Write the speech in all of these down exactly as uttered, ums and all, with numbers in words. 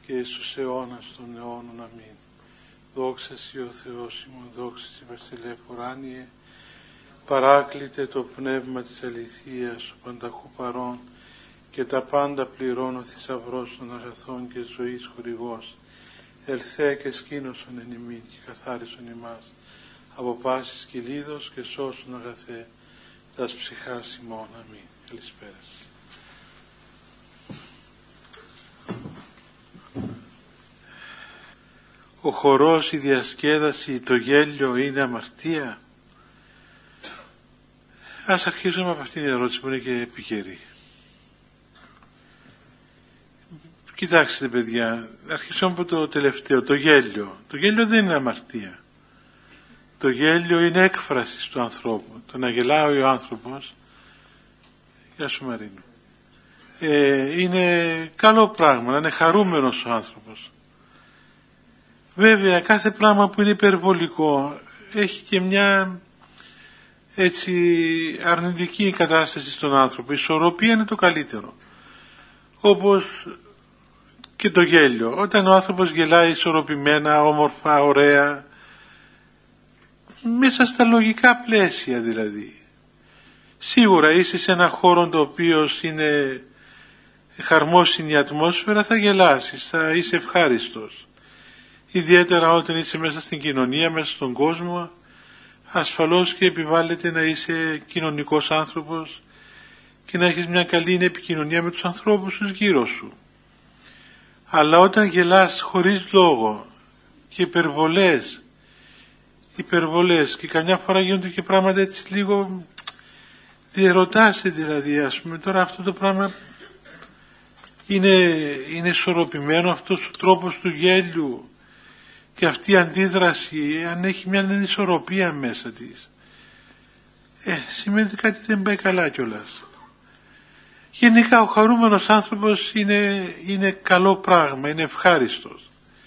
και εις τους αιώνας των αιώνων. Αμήν. Δόξα Σοι ο Θεός ημών, δόξα Σοι βασιλεύ ουράνιε, παράκλητε το πνεύμα της αληθείας, ο πανταχού παρών και τα πάντα πληρώνω θησαυρός των αγαθών και ζωής χορηγός, ελθέ και σκήνωσον εν ημίν και καθάρισον ημάς από πάσης κυλίδος και σώσον αγαθέ τας ψυχάς ημών. Αμήν. Καλησπέρα σας. Ο χορός, η διασκέδαση, το γέλιο είναι αμαρτία? Ας αρχίσουμε από αυτήν την ερώτηση που είναι και επικαιρή. Κοιτάξτε παιδιά, αρχίσουμε από το τελευταίο, το γέλιο. Το γέλιο δεν είναι αμαρτία. Το γέλιο είναι έκφραση του ανθρώπου. Το να γελάει ο άνθρωπος, γεια σου Μαρίνο, ε, είναι καλό πράγμα, να είναι χαρούμενος ο άνθρωπος. Βέβαια κάθε πράγμα που είναι υπερβολικό έχει και μια έτσι αρνητική κατάσταση στον άνθρωπο. Η ισορροπία είναι το καλύτερο. Όπως και το γέλιο. Όταν ο άνθρωπος γελάει ισορροπημένα, όμορφα, ωραία, μέσα στα λογικά πλαίσια δηλαδή. Σίγουρα είσαι σε ένα χώρο το οποίο είναι χαρμόσυνη η ατμόσφαιρα, θα γελάσεις, θα είσαι ευχάριστος. Ιδιαίτερα όταν είσαι μέσα στην κοινωνία, μέσα στον κόσμο, ασφαλώς και επιβάλλεται να είσαι κοινωνικός άνθρωπος και να έχεις μια καλή επικοινωνία με τους ανθρώπους τους γύρω σου. Αλλά όταν γελάς χωρίς λόγο και υπερβολές, υπερβολές και καμιά φορά γίνονται και πράγματα έτσι λίγο διερωτάσαι δηλαδή, ας πούμε, τώρα αυτό το πράγμα είναι, είναι ισορροπημένο, αυτός ο τρόπος του γέλιου και αυτή η αντίδραση, αν έχει μια ανισορροπία μέσα της, ε, σημαίνει ότι κάτι δεν πάει καλά κιόλας. Γενικά ο χαρούμενος άνθρωπος είναι, είναι καλό πράγμα, είναι ευχάριστος.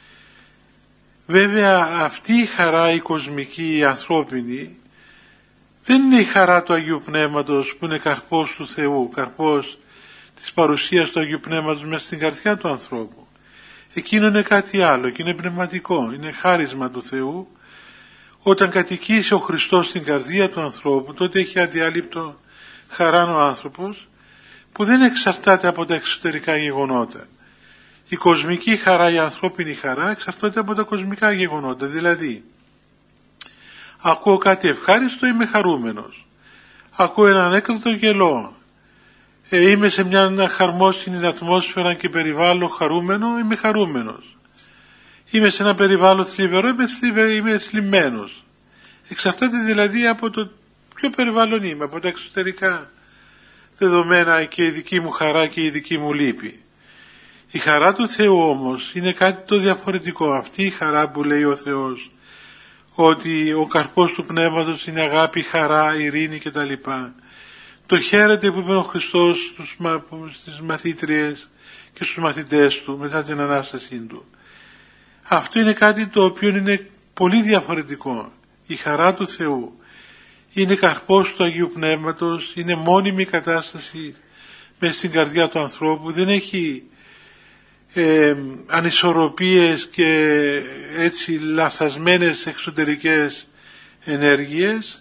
Βέβαια αυτή η χαρά η κοσμική, η ανθρώπινη, δεν είναι η χαρά του Αγίου Πνεύματος που είναι καρπός του Θεού, καρπός της παρουσίας του Αγίου Πνεύματος μέσα στην καρδιά του ανθρώπου. Εκείνο είναι κάτι άλλο και είναι πνευματικό, είναι χάρισμα του Θεού. Όταν κατοικήσει ο Χριστός στην καρδία του ανθρώπου, τότε έχει αδιάλειπτο χαρά ο άνθρωπος, που δεν εξαρτάται από τα εξωτερικά γεγονότα. Η κοσμική χαρά, η ανθρώπινη χαρά εξαρτάται από τα κοσμικά γεγονότα. Δηλαδή, ακούω κάτι ευχάριστο, είμαι χαρούμενος. Ακούω έναν έκδοτο γελό. Ε, είμαι σε μια χαρμόσυνη ατμόσφαιρα και περιβάλλον χαρούμενο, είμαι χαρούμενος. Είμαι σε ένα περιβάλλον θλιβερό, είμαι, θλιβε, είμαι θλιμμένος. Εξαρτάται δηλαδή από το ποιο περιβάλλον είμαι, από τα εξωτερικά δεδομένα και η δική μου χαρά και η δική μου λύπη. Η χαρά του Θεού όμως είναι κάτι το διαφορετικό. Αυτή η χαρά που λέει ο Θεός, ότι ο καρπός του πνεύματος είναι αγάπη, χαρά, ειρήνη κτλ. Το χαίρεται που είπε ο Χριστός στους, στις μαθήτριες και στους μαθητές του μετά την Ανάστασή του. Αυτό είναι κάτι το οποίο είναι πολύ διαφορετικό. Η χαρά του Θεού είναι καρπός του Αγίου Πνεύματος, είναι μόνιμη κατάσταση μέσα στην καρδιά του ανθρώπου, δεν έχει ε, ανισορροπίες και έτσι λαθασμένες εξωτερικές ενέργειες,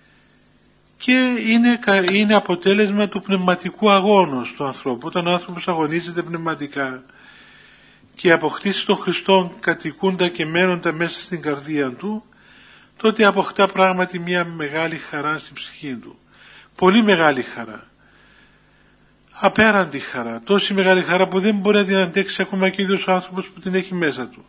και είναι, είναι αποτέλεσμα του πνευματικού αγώνος του ανθρώπου. Όταν ο άνθρωπος αγωνίζεται πνευματικά και αποκτήσει τον Χριστό κατοικούντα και μένοντα μέσα στην καρδία του, τότε αποκτά πράγματι μια μεγάλη χαρά στην ψυχή του. Πολύ μεγάλη χαρά. Απέραντη χαρά. Τόση μεγάλη χαρά που δεν μπορεί να την αντέξει ακόμα και ο ίδιος ο άνθρωπος που την έχει μέσα του.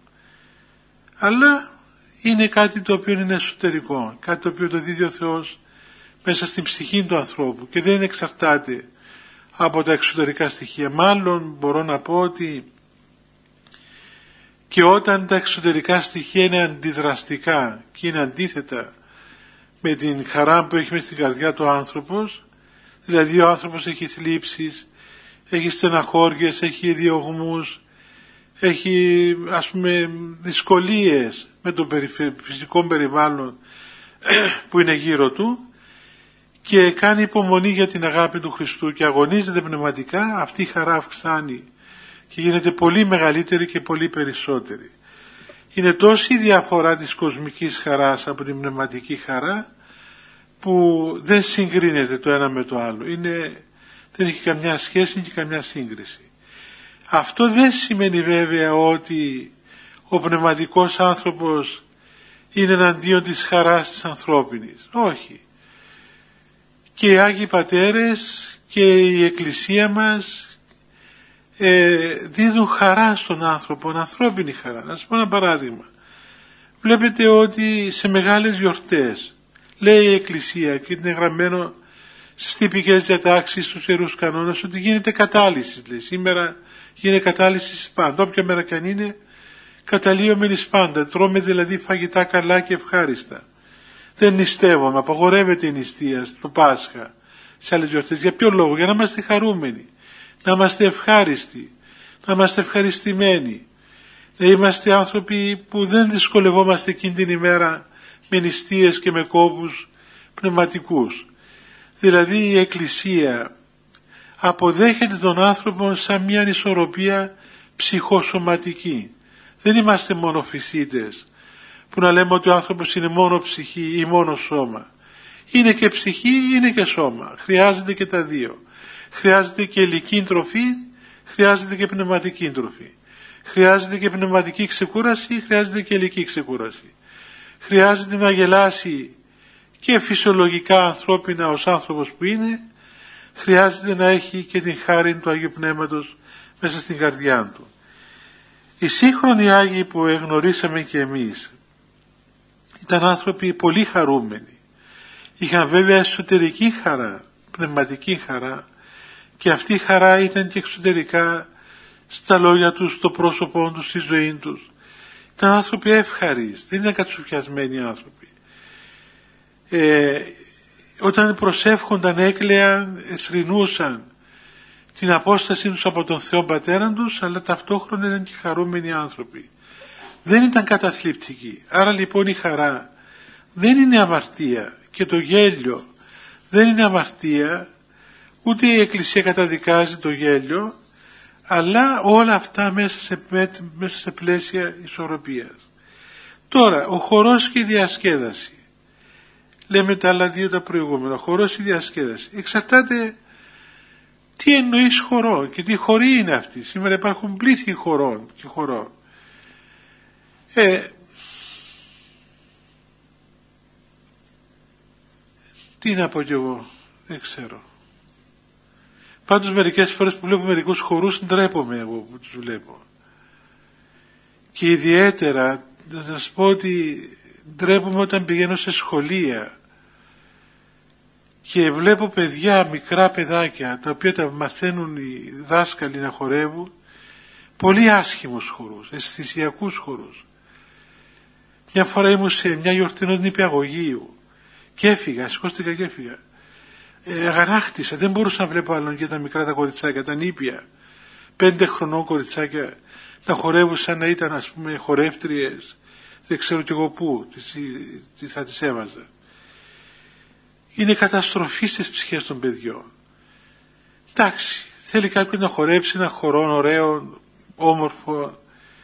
Αλλά είναι κάτι το οποίο είναι εσωτερικό. Κάτι το οποίο το δίδει ο Θεός μέσα στην ψυχή του ανθρώπου και δεν εξαρτάται από τα εξωτερικά στοιχεία. Μάλλον μπορώ να πω ότι και όταν τα εξωτερικά στοιχεία είναι αντιδραστικά και είναι αντίθετα με την χαρά που έχει μέσα στην καρδιά του άνθρωπος, δηλαδή ο άνθρωπος έχει θλίψεις, έχει στεναχώριες, έχει διωγμούς, έχει ας πούμε δυσκολίες με το φυσικό περιβάλλον που είναι γύρω του, και κάνει υπομονή για την αγάπη του Χριστού και αγωνίζεται πνευματικά, αυτή η χαρά αυξάνει και γίνεται πολύ μεγαλύτερη και πολύ περισσότερη. Είναι τόση η διαφορά της κοσμικής χαράς από την πνευματική χαρά που δεν συγκρίνεται το ένα με το άλλο. Είναι, δεν έχει καμιά σχέση και καμιά σύγκριση. Αυτό δεν σημαίνει βέβαια ότι ο πνευματικός άνθρωπος είναι εναντίον της χαράς της ανθρώπινης. Όχι. Και οι Άγιοι Πατέρες και η Εκκλησία μας ε, δίδουν χαρά στον άνθρωπο, ανθρώπινη χαρά. Να σας πω ένα παράδειγμα. Βλέπετε ότι σε μεγάλες γιορτές λέει η Εκκλησία και είναι γραμμένο στις τυπικές διατάξεις, στους Ιερούς Κανόνες, ότι γίνεται κατάλυση. Λέει. Σήμερα γίνεται κατάλυση σπάντα. Όποια μέρα και αν είναι, καταλύωμενη σπάντα. Τρώμε δηλαδή φαγητά καλά και ευχάριστα. Δεν νηστεύουμε, απαγορεύεται η νηστεία στο Πάσχα, σε άλλες γιορτές. Για ποιο λόγο? Για να είμαστε χαρούμενοι, να είμαστε ευχάριστοι, να είμαστε ευχαριστημένοι, να είμαστε άνθρωποι που δεν δυσκολευόμαστε εκείνη την ημέρα με νηστείες και με κόβους πνευματικούς. Δηλαδή η Εκκλησία αποδέχεται τον άνθρωπο σαν μια ανισορροπία ψυχοσωματική. Δεν είμαστε μόνο φυσίτες που να λέμε ότι ο άνθρωπος είναι μόνο ψυχή ή μόνο σώμα. Είναι και ψυχή, είναι και σώμα. Χρειάζεται και τα δύο. Χρειάζεται και ηλική τροφή, χρειάζεται και πνευματική τροφή. Χρειάζεται και πνευματική ξεκούραση, χρειάζεται και ηλική ξεκούραση. Χρειάζεται να γελάσει και φυσιολογικά ανθρώπινα ως άνθρωπος που είναι, χρειάζεται να έχει και την χάρη του Αγίου Πνεύματος μέσα στην καρδιά του. Οι σύγχρονοι Άγιοι που εγνωρίσαμε και εμείς ήταν άνθρωποι πολύ χαρούμενοι. Είχαν βέβαια εσωτερική χαρά, πνευματική χαρά, και αυτή η χαρά ήταν και εξωτερικά στα λόγια τους, στο πρόσωπό τους, στη ζωή τους. Ήταν άνθρωποι εύχαροι, δεν ήταν κατσουφιασμένοι άνθρωποι. Ε, όταν προσεύχονταν, έκλαιαν, θρηνούσαν την απόσταση τους από τον Θεό Πατέρα τους, αλλά ταυτόχρονα ήταν και χαρούμενοι άνθρωποι. Δεν ήταν καταθλιπτικοί. Άρα λοιπόν η χαρά δεν είναι αμαρτία και το γέλιο δεν είναι αμαρτία, ούτε η Εκκλησία καταδικάζει το γέλιο, αλλά όλα αυτά μέσα σε, μέσα σε πλαίσια ισορροπίας. Τώρα, ο χορός και η διασκέδαση. Λέμε τα άλλα δύο τα προηγούμενα. Ο χορός και η διασκέδαση. Εξαρτάται τι εννοείς χορό και τι χορή είναι αυτή. Σήμερα υπάρχουν πλήθη χορών και χορών. Ε, τι να πω κι εγώ, δεν ξέρω. Πάντως μερικές φορές που βλέπω μερικούς χορούς ντρέπομαι εγώ που τους βλέπω. Και ιδιαίτερα να σας πω ότι ντρέπομαι όταν πηγαίνω σε σχολεία και βλέπω παιδιά, μικρά παιδάκια, τα οποία τα μαθαίνουν οι δάσκαλοι να χορεύουν, πολύ άσχημους χορούς, αισθησιακούς χορούς. Μια φορά ήμουν σε μια γιορτινό νηπιαγωγείου και έφυγα, σηκώστηκα και έφυγα. Ε, αγανάκτησα, δεν μπορούσα να βλέπω άλλον και τα μικρά τα κοριτσάκια, τα νήπια, πέντε χρονών κοριτσάκια, να χορεύουν σαν να ήταν ας πούμε χορεύτριες, δεν ξέρω κι εγώ πού, τι, τι θα τις έβαζα. Είναι καταστροφή στις ψυχές των παιδιών. Εντάξει, θέλει κάποιον να χορέψει ένα χορό ωραίο, όμορφο,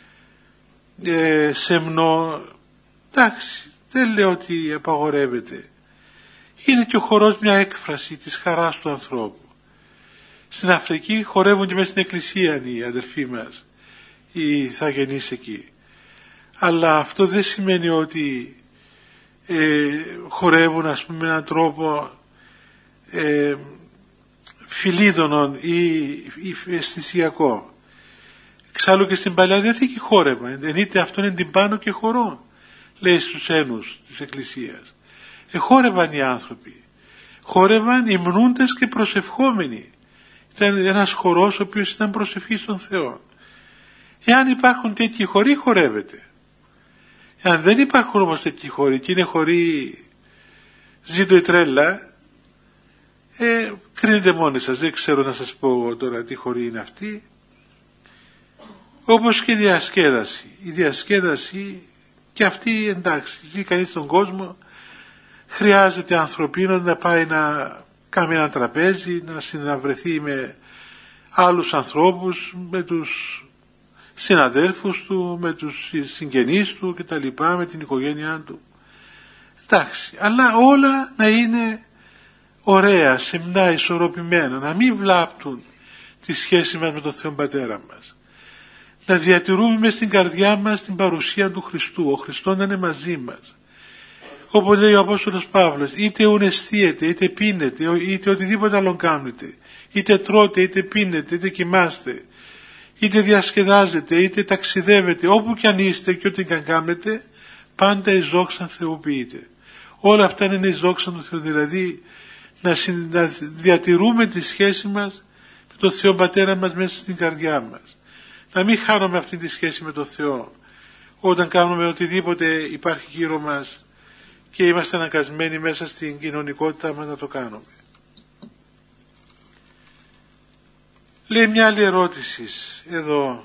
ε, σεμνό. Εντάξει, δεν λέω ότι απαγορεύεται. Είναι και ο χορός μια έκφραση της χαράς του ανθρώπου. Στην Αφρική χορεύουν και μέσα στην εκκλησία οι αδελφοί μας, οι ηθαγενείς εκεί. Αλλά αυτό δεν σημαίνει ότι ε, χορεύουν ας πούμε με έναν τρόπο ε, φιλίδωνον ή, ή αισθησιακό. Εξάλλου και στην Παλαιά Διαθήκη χόρευα. Ενείται αυτό είναι την πάνω και χορό, λέει στους ένους της Εκκλησίας. Εχόρευαν οι άνθρωποι. Χόρευαν υμνούντες και προσευχόμενοι. Ήταν ένας χορός ο οποίος ήταν προσευχή στον Θεό. Εάν υπάρχουν τέτοιοι χοροί, χορεύεται. Εάν δεν υπάρχουν όμως τέτοιοι χοροί και είναι χοροί ζήτω η τρέλα, ε, κρίνετε μόνοι σας. Δεν ξέρω να σας πω τώρα τι χοροί είναι αυτοί. Όπως και η διασκέδαση. Η διασκέδαση και αυτή εντάξει, ζει κανείς στον κόσμο, χρειάζεται ανθρωπίνο να πάει να κάνει ένα τραπέζι, να συναυρεθεί με άλλους ανθρώπους, με τους συναδέλφους του, με τους συγγενείς του και τα λοιπά, με την οικογένειά του. Εντάξει, αλλά όλα να είναι ωραία, σεμνά, ισορροπημένα, να μην βλάπτουν τη σχέση μας με τον Θεό Πατέρα μας. Να διατηρούμε μες στην καρδιά μας την παρουσία του Χριστού, ο Χριστός να είναι μαζί μας. Όπως λέει ο Απόστολος Παύλος, είτε ουνεστίετε, είτε πίνετε, είτε οτιδήποτε άλλο κάνετε, είτε τρώτε, είτε πίνετε, είτε κοιμάστε, είτε διασκεδάζετε, είτε ταξιδεύετε, όπου κι αν είστε και ό,τι κι αν κάνετε, πάντα εις δόξαν θεοποιείτε. Όλα αυτά είναι εις δόξαν του Θεού, δηλαδή να, συν, να διατηρούμε τη σχέση μας με τον Θεό Πατέρα μας μέσα στην καρδιά μας. Να μην χάνουμε αυτή τη σχέση με τον Θεό όταν κάνουμε οτιδήποτε υπάρχει γύρω μας και είμαστε αναγκασμένοι μέσα στην κοινωνικότητα μας να το κάνουμε. Λέει μια άλλη ερώτηση εδώ.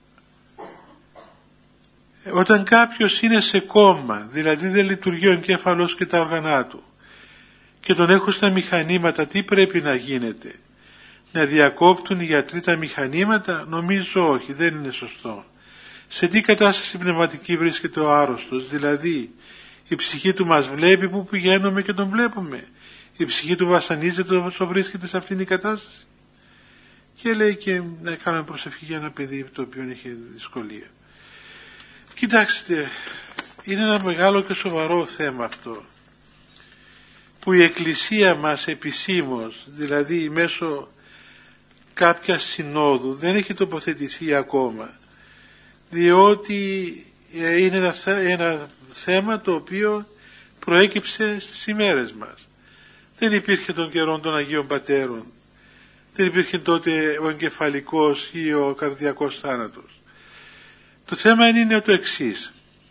Όταν κάποιος είναι σε κόμμα, δηλαδή δεν λειτουργεί ο εγκέφαλος και τα όργανα του και τον έχουν στα μηχανήματα, τι πρέπει να γίνεται? Να διακόπτουν οι γιατροί τα μηχανήματα? Νομίζω όχι, δεν είναι σωστό. Σε τι κατάσταση πνευματική βρίσκεται ο άρρωστος? Δηλαδή η ψυχή του μας βλέπει που πηγαίνουμε και τον βλέπουμε. Η ψυχή του βασανίζεται όσο βρίσκεται σε αυτήν την κατάσταση. Και λέει και να κάνουμε προσευχή για ένα παιδί το οποίο έχει δυσκολία. Κοιτάξτε, είναι ένα μεγάλο και σοβαρό θέμα αυτό, που η Εκκλησία μας επισήμως, δηλαδή μέσω κάποια συνόδου, δεν έχει τοποθετηθεί ακόμα, διότι είναι ένα, ένα θέμα το οποίο προέκυψε στις ημέρες μας. Δεν υπήρχε των καιρών των Αγίων Πατέρων, δεν υπήρχε τότε ο εγκεφαλικός ή ο καρδιακός θάνατος. Το θέμα είναι το εξής.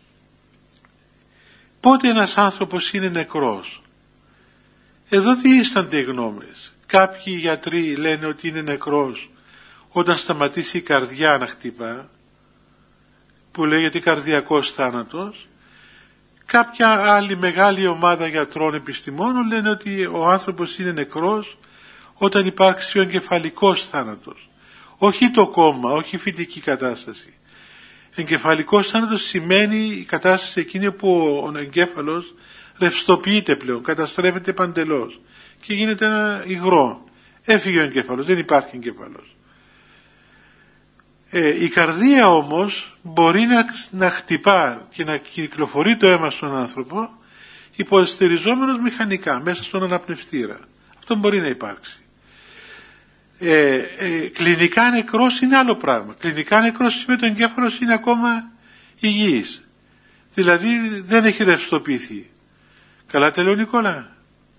Πότε ένας άνθρωπος είναι νεκρός? Εδώ διήστανται οι γνώμες. Κάποιοι γιατροί λένε ότι είναι νεκρός όταν σταματήσει η καρδιά να χτυπά, που λέγεται καρδιακός θάνατος. Κάποια άλλη μεγάλη ομάδα γιατρών επιστημόνων λένε ότι ο άνθρωπος είναι νεκρός όταν υπάρξει ο εγκεφαλικός θάνατος. Όχι το κόμμα, όχι η φυτική κατάσταση. Εγκεφαλικός θάνατος σημαίνει η κατάσταση εκείνη που ο εγκέφαλος ρευστοποιείται πλέον, καταστρέφεται παντελώς και γίνεται ένα υγρό. Έφυγε ο εγκέφαλος, δεν υπάρχει εγκέφαλος. Ε, η καρδία όμως μπορεί να, να χτυπά και να κυκλοφορεί το αίμα στον άνθρωπο υποστηριζόμενος μηχανικά μέσα στον αναπνευστήρα. Αυτό μπορεί να υπάρξει. Ε, ε, κλινικά νεκρός είναι άλλο πράγμα. Κλινικά νεκρός σημαίνει ότι ο εγκέφαλος είναι ακόμα υγιής. Δηλαδή δεν έχει ρευστοποιηθεί. Καλά τα λέω, Νικόλα?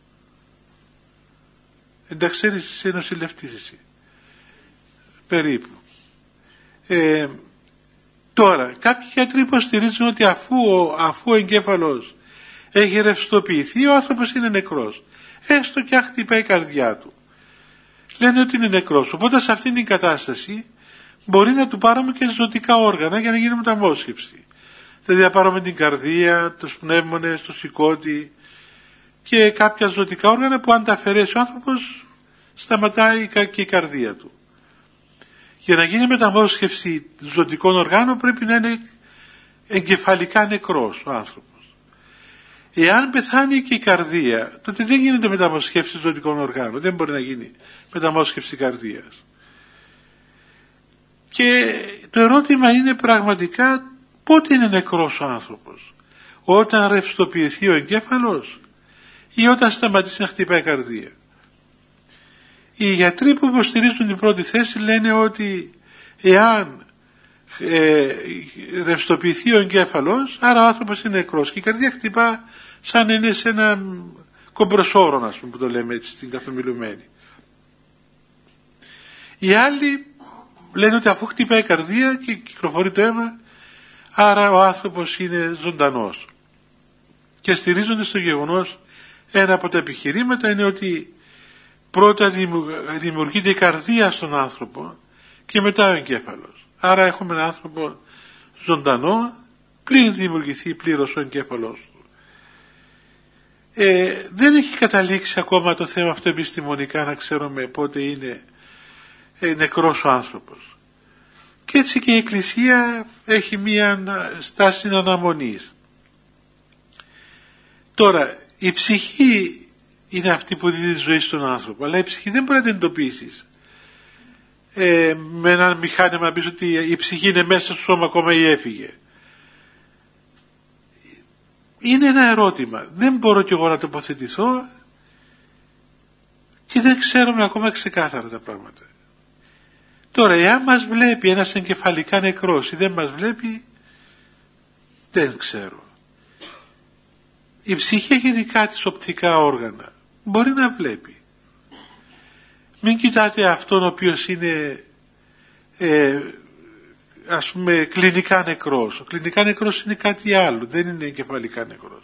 Εντάξει, είσαι νοσηλευτής εσύ. Περίπου. Ε, τώρα, κάποιοι γιατροί υποστηρίζουν ότι αφού, αφού ο εγκέφαλος έχει ρευστοποιηθεί, ο άνθρωπος είναι νεκρός. Έστω και αν χτυπάει η καρδιά του. Λένε ότι είναι νεκρός. Οπότε σε αυτήν την κατάσταση μπορεί να του πάρουμε και ζωτικά όργανα για να γίνει μεταμόσχευση. Δηλαδή να πάρουμε την καρδία, τους πνεύμονες, το σηκώτη και κάποια ζωτικά όργανα που αν τα αφαιρέσει ο άνθρωπος σταματάει και η καρδία του. Για να γίνει μεταμόσχευση ζωτικών οργάνων πρέπει να είναι εγκεφαλικά νεκρός ο άνθρωπος. Εάν πεθάνει και η καρδία, τότε δεν γίνεται μεταμόσχευση ζωτικών οργάνων. Δεν μπορεί να γίνει μεταμόσχευση καρδίας. Και το ερώτημα είναι πραγματικά πότε είναι νεκρός ο άνθρωπος? Όταν ρευστοποιηθεί ο εγκέφαλος ή όταν σταματήσει να χτυπάει η καρδία? Οι γιατροί που υποστηρίζουν την πρώτη θέση λένε ότι εάν ε, ρευστοποιηθεί ο εγκέφαλος, άρα ο άνθρωπος είναι νεκρός και η καρδία χτυπά σαν είναι σε ένα κομπροσόρο, ας πούμε, που το λέμε έτσι στην καθομιλουμένη. Οι άλλοι λένε ότι αφού χτυπάει η καρδία και κυκλοφορεί το αίμα, άρα ο άνθρωπος είναι ζωντανός. Και στηρίζονται στο γεγονός, ένα από τα επιχειρήματα είναι ότι πρώτα δημιουργείται η καρδία στον άνθρωπο και μετά ο εγκέφαλος. Άρα έχουμε έναν άνθρωπο ζωντανό πριν δημιουργηθεί πλήρως ο εγκέφαλος του. Ε, δεν έχει καταλήξει ακόμα το θέμα αυτό επιστημονικά να ξέρουμε πότε είναι ε, νεκρός ο άνθρωπος. Και έτσι και η Εκκλησία έχει μία στάση αναμονής. Τώρα, η ψυχή είναι αυτή που δίδει ζωή στον άνθρωπο, αλλά η ψυχή δεν μπορεί να την εντοπίσεις ε, με ένα μηχάνημα να πεις ότι η ψυχή είναι μέσα στο σώμα ακόμα ή έφυγε. Είναι ένα ερώτημα. Δεν μπορώ κι εγώ να τοποθετηθώ και δεν ξέρουμε ακόμα ξεκάθαρα τα πράγματα. Τώρα, εάν μας βλέπει ένας εγκεφαλικά νεκρός ή δεν μας βλέπει, δεν ξέρω. Η ψυχή έχει δικά της οπτικά όργανα. Μπορεί να βλέπει. Μην κοιτάτε αυτόν ο οποίος είναι ε, ας πούμε κλινικά νεκρός. Ο κλινικά νεκρός είναι κάτι άλλο, δεν είναι εγκεφαλικά νεκρός.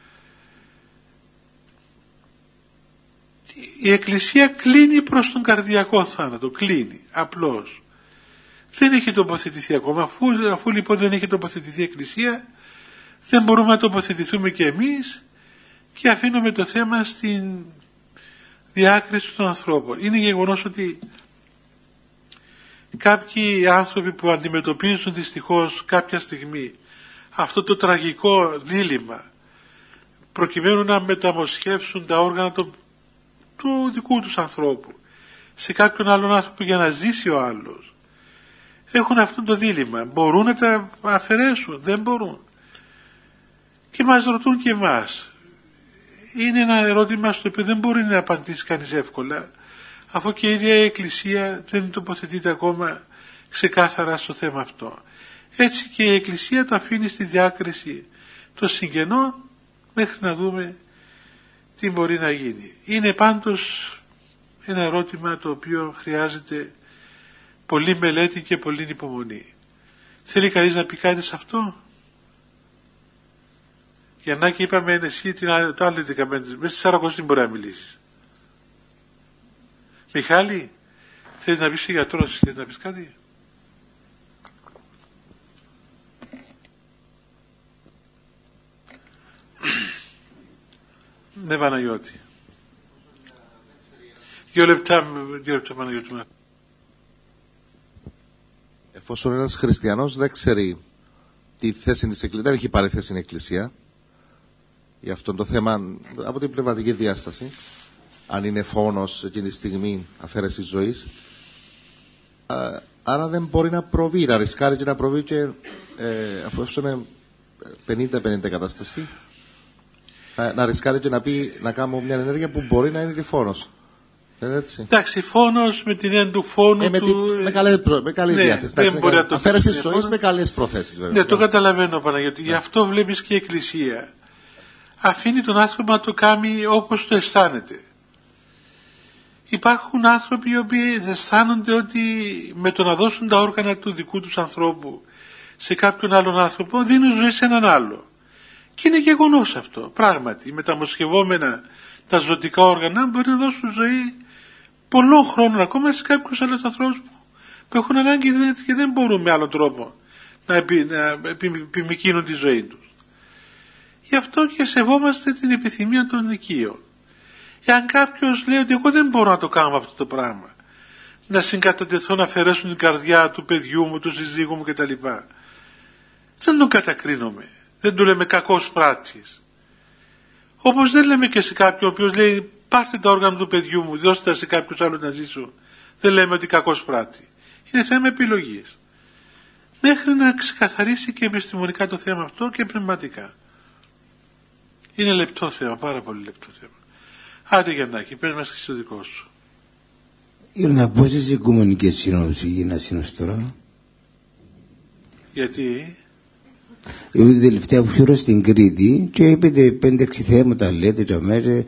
Η Εκκλησία κλείνει προς τον καρδιακό θάνατο, κλείνει, απλώς. Δεν έχει τοποθετηθεί ακόμα, αφού, αφού λοιπόν δεν έχει τοποθετηθεί η Εκκλησία, δεν μπορούμε να τοποθετηθούμε και εμείς και αφήνουμε το θέμα στην διάκριση των ανθρώπων. Είναι γεγονός ότι κάποιοι άνθρωποι που αντιμετωπίζουν δυστυχώς κάποια στιγμή αυτό το τραγικό δίλημμα προκειμένου να μεταμοσχεύσουν τα όργανα του, του δικού τους ανθρώπου σε κάποιον άλλον άνθρωπο για να ζήσει ο άλλος, έχουν αυτό το δίλημμα. Μπορούν να τα αφαιρέσουν? Δεν μπορούν. Και μας ρωτούν και εμάς. Είναι ένα ερώτημα στο οποίο δεν μπορεί να απαντήσει κανείς εύκολα, αφού και η ίδια η Εκκλησία δεν τοποθετείται ακόμα ξεκάθαρα στο θέμα αυτό. Έτσι και η Εκκλησία το αφήνει στη διάκριση των συγγενών μέχρι να δούμε τι μπορεί να γίνει. Είναι πάντως ένα ερώτημα το οποίο χρειάζεται πολλή μελέτη και πολλή υπομονή. Θέλει κανείς να πει κάτι σε αυτό? Γιαννάκη, είπαμε ενισχύει την άλλη, το άλλο δικαμένο. Μέσα στη Σαρακοστή μπορεί να μιλήσει. Μιχάλη, θέλεις να πεις γιατρός, θέλεις να πεις κάτι? Ναι, Παναγιώτη. Δύο λεπτά, δύο λεπτά Παναγιώτη. Εφόσον ένας χριστιανός δεν ξέρει τη θέση της Εκκλησίας, δεν έχει πάρει θέση στην Εκκλησία για αυτό το θέμα από την πνευματική διάσταση, αν είναι φόνος εκείνη τη στιγμή αφαίρεση ζωής, άρα δεν μπορεί να προβεί, να ρισκάρει και να προβεί και ε, αφού είναι πενήντα πενήντα κατάσταση, να, να ρισκάρει και να πει να κάνω μια ενέργεια που μπορεί να είναι και φόνος. Έτσι. Εντάξει, φόνος με την έννοια του φόνου ε, με, του... τη, με, καλές, με καλή ναι, διάθεση. Εντάξει, καλή... Αφαίρεση της ζωής με καλές προθέσεις βέβαια. Ναι, το καταλαβαίνω Παναγιώτη. Ναι. Γι' αυτό βλέπεις και η Εκκλησία αφήνει τον άνθρωπο να το κάνει όπως το αισθάνεται. Υπάρχουν άνθρωποι οι οποίοι αισθάνονται ότι με το να δώσουν τα όργανα του δικού τους ανθρώπου σε κάποιον άλλον άνθρωπο δίνουν ζωή σε έναν άλλο. Και είναι γεγονός αυτό. Πράγματι, μεταμοσχευόμενα τα ζωτικά όργανα μπορεί να δώσουν ζωή πολλών χρόνων ακόμα σε κάποιους άλλους ανθρώπους που έχουν ανάγκη και δεν μπορούν με άλλον τρόπο να, επι, να επιμικρύνουν τη ζωή τους. Γι' αυτό και σεβόμαστε την επιθυμία των οικείων. Εάν κάποιος λέει ότι εγώ δεν μπορώ να το κάνω αυτό το πράγμα, να συγκατατεθώ να αφαιρέσουν την καρδιά του παιδιού μου, του συζύγου μου κτλ. Δεν τον κατακρίνομαι. Δεν του λέμε κακός πράτης. Όπως δεν λέμε και σε κάποιον ο οποίος λέει πάρτε τα όργανα του παιδιού μου, δώστε τα σε κάποιους άλλους να ζήσουν. Δεν λέμε ότι κακός πράττει. Είναι θέμα επιλογής. Μέχρι να ξεκαθαρίσει και επιστημονικά το θέμα αυτό και πνευματικά. Είναι λεπτό θέμα, πάρα πολύ λεπτό θέμα. Άντε Γιαννάκη, πες μας και στο δικό σου. Ήρθα πόσες οικουμενικές σύνοδους έγινα σύνος τώρα? Γιατί? Εγώ την τελευταία που φύγω στην Κρήτη και είπετε πέντε έξι θέματα λέτε και αμέσως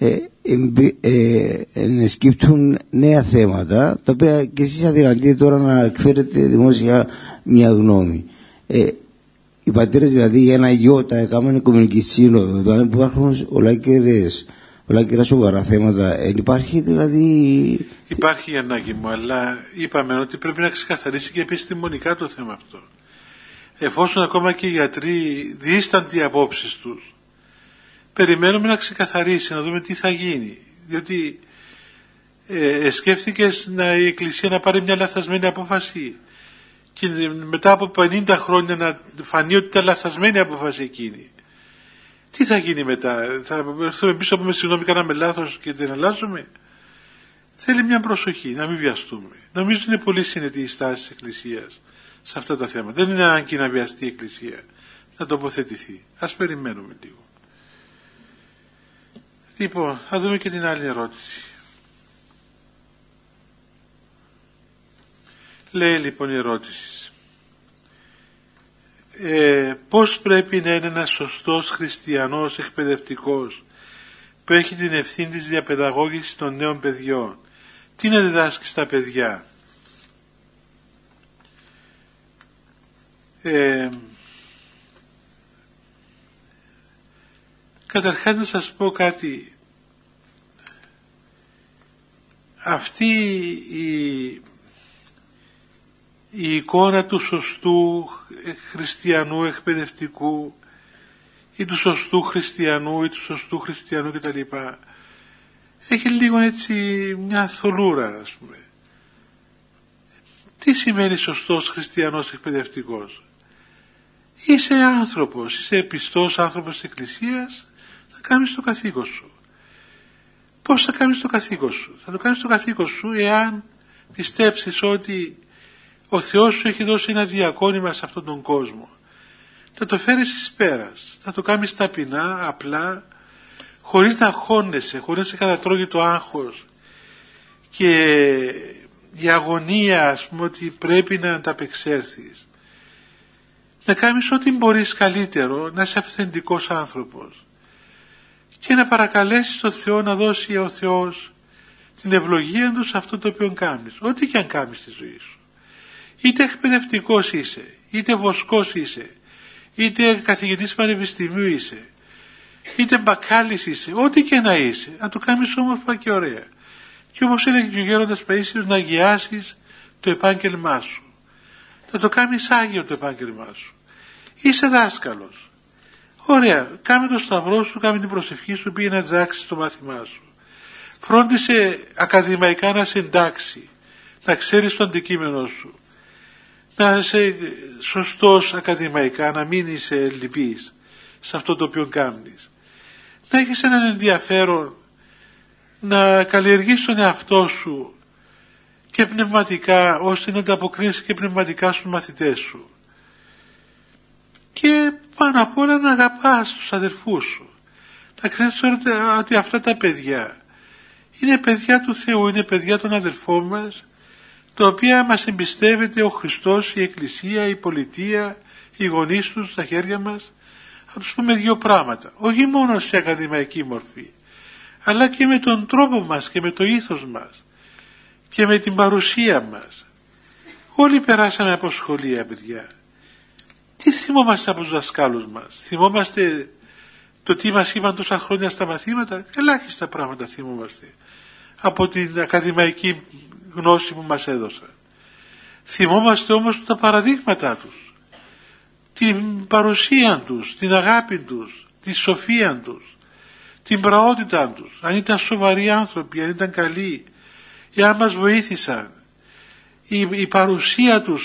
ενσκύπτουν νέα θέματα τα οποία και εσείς αδυνατείτε τώρα να εκφέρετε δημόσια μια γνώμη. Ε, οι πατέρες δηλαδή για ένα γιο τα έκαναν οικουμενική σύνοδο, δηλαδή που υπάρχουν ολάκερες όλα και σοβαρά θέματα. Ε, υπάρχει δηλαδή... Υπάρχει Γιαννάκη μου, αλλά είπαμε ότι πρέπει να ξεκαθαρίσει και επιστημονικά το θέμα αυτό. Εφόσον ακόμα και οι γιατροί διήστανται οι απόψεις τους, περιμένουμε να ξεκαθαρίσει, να δούμε τι θα γίνει. Διότι Ε, σκέφτηκες να, η Εκκλησία να πάρει μια λαθασμένη απόφαση και μετά από πενήντα χρόνια να φανεί ότι ήταν λαθασμένη απόφαση εκείνη? Τι θα γίνει μετά? Θα έρθουμε πίσω από με συγγνώμη, κάναμε λάθος και δεν αλλάζουμε? Θέλει μια προσοχή, να μην βιαστούμε. Νομίζω ότι είναι πολύ συνετή η στάση της Εκκλησίας σε αυτά τα θέματα. Δεν είναι ανάγκη να βιαστεί η Εκκλησία, να τοποθετηθεί. Ας περιμένουμε λίγο. Λοιπόν, θα δούμε και την άλλη ερώτηση. Λέει λοιπόν η ερώτηση, ε, πώς πρέπει να είναι ένας σωστός χριστιανός εκπαιδευτικός που έχει την ευθύνη της διαπαιδαγώγησης των νέων παιδιών? Τι να διδάσκει στα παιδιά? Ε, καταρχάς να σας πω κάτι. Αυτή η, η εικόνα του σωστού χριστιανού εκπαιδευτικού ή του σωστού χριστιανού ή του σωστού χριστιανού κτλ. Έχει λίγο έτσι μια θολούρα, ας πούμε. Τι σημαίνει σωστός χριστιανός εκπαιδευτικός? Είσαι άνθρωπος, είσαι πιστός άνθρωπος της Εκκλησίας, θα κάνεις το καθήκον σου. Πώς θα κάνεις το καθήκον σου? Θα το κάνεις το καθήκον σου εάν πιστέψεις ότι ο Θεός σου έχει δώσει ένα διακόνημα σε αυτόν τον κόσμο. Θα το φέρεις εις πέρας, θα το κάνεις ταπεινά, απλά, χωρίς να αγχώνεσαι, χωρίς να σε κατατρώγει το άγχος και η αγωνία, ας πούμε, ότι πρέπει να ανταπεξέλθεις. Να κάνεις ό,τι μπορείς καλύτερο, να είσαι αυθεντικός άνθρωπος και να παρακαλέσεις τον Θεό να δώσει ο Θεός την ευλογία του σε αυτό το οποίο κάνεις, ό,τι και αν κάνεις στη ζωή σου. Είτε εκπαιδευτικός είσαι, είτε βοσκός είσαι, είτε καθηγητής πανεπιστημίου είσαι, είτε μπακάλης είσαι, ό,τι και να είσαι, να το κάνεις όμορφα και ωραία. Και όπως έλεγε και ο Γέροντας Παΐσιος, να αγιάσεις το επάγγελμά σου. Να το κάνεις άγιο το επάγγελμά σου. Είσαι δάσκαλος. Ωραία, κάμε το σταυρό σου, κάμε την προσευχή σου, πήγε να διδάξεις το μάθημά σου. Φρόντισε ακαδημαϊκά να σε εντάξει, να ξέρεις το αντικείμενο σου. Να είσαι σωστός ακαδημαϊκά, να μην είσαι λυπής σε αυτό το οποίο κάνεις. Να έχεις έναν ενδιαφέρον να καλλιεργείς τον εαυτό σου και πνευματικά, ώστε να ανταποκρίνεσαι και πνευματικά στους μαθητές σου. Και πάνω απ' όλα να αγαπάς τους αδερφούς σου. Να ξέρεις ότι αυτά τα παιδιά είναι παιδιά του Θεού, είναι παιδιά των αδερφών μας, τα οποία μας εμπιστεύεται ο Χριστός, η Εκκλησία, η πολιτεία, οι γονείς τους στα χέρια μας. Θα τους πούμε δύο πράγματα, όχι μόνο σε ακαδημαϊκή μορφή, αλλά και με τον τρόπο μας και με το ήθος μας και με την παρουσία μας. Όλοι περάσαμε από σχολεία, παιδιά. Τι θυμόμαστε από τους δασκάλους μας? Θυμόμαστε το τι μας είπαν τόσα χρόνια στα μαθήματα? Ελάχιστα πράγματα θυμόμαστε από την ακαδημαϊκή γνώση που μας έδωσαν. Θυμόμαστε όμως τα παραδείγματά τους, την παρουσία τους, την αγάπη τους, τη σοφία τους, την πραότητα τους, αν ήταν σοβαροί άνθρωποι, αν ήταν καλοί, ή αν μας βοήθησαν. Η, η παρουσία τους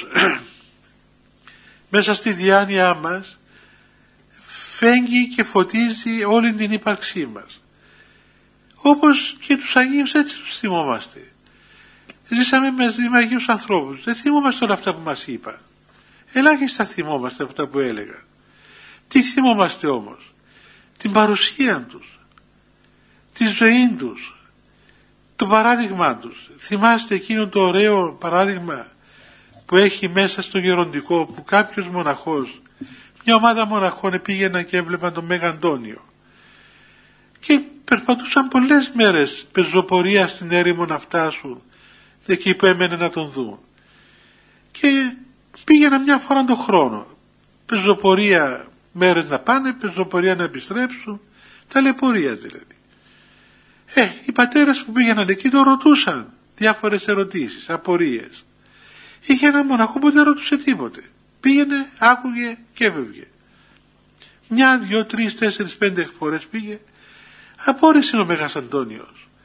μέσα στη διάνοιά μας φέγγει και φωτίζει όλη την ύπαρξή μας. Όπως και τους Αγίους έτσι τους θυμόμαστε. Ζήσαμε μαζί με Αγίους ανθρώπους. Δεν θυμόμαστε όλα αυτά που μας είπαν. Ελάχιστα θυμόμαστε αυτά που έλεγαν. Τι θυμόμαστε όμως? Την παρουσία τους, τη ζωή τους, το παράδειγμα τους. Θυμάστε εκείνο το ωραίο παράδειγμα που έχει μέσα στο γεροντικό, που κάποιος μοναχός, μια ομάδα μοναχών πήγαιναν και έβλεπαν τον Μέγα Αντώνιο και περπατούσαν πολλές μέρες πεζοπορία στην έρημο να φτάσουν εκεί που έμενε να τον δουν, και πήγαιναν μια φορά τον χρόνο, πεζοπορία μέρες να πάνε, πεζοπορία να επιστρέψουν, ταλαιπωρία δηλαδή. Ε, οι πατέρες που πήγαιναν εκεί τον ρωτούσαν διάφορες ερωτήσεις, απορίες. Είχε ένα μοναχό που δεν ρωτούσε τίποτε. Πήγαινε, άκουγε και έφευγε. Μια, δυο, τρεις, τέσσερις, πέντε φορές πήγε. Απόρρισε ο Μέγας Αντώνιος.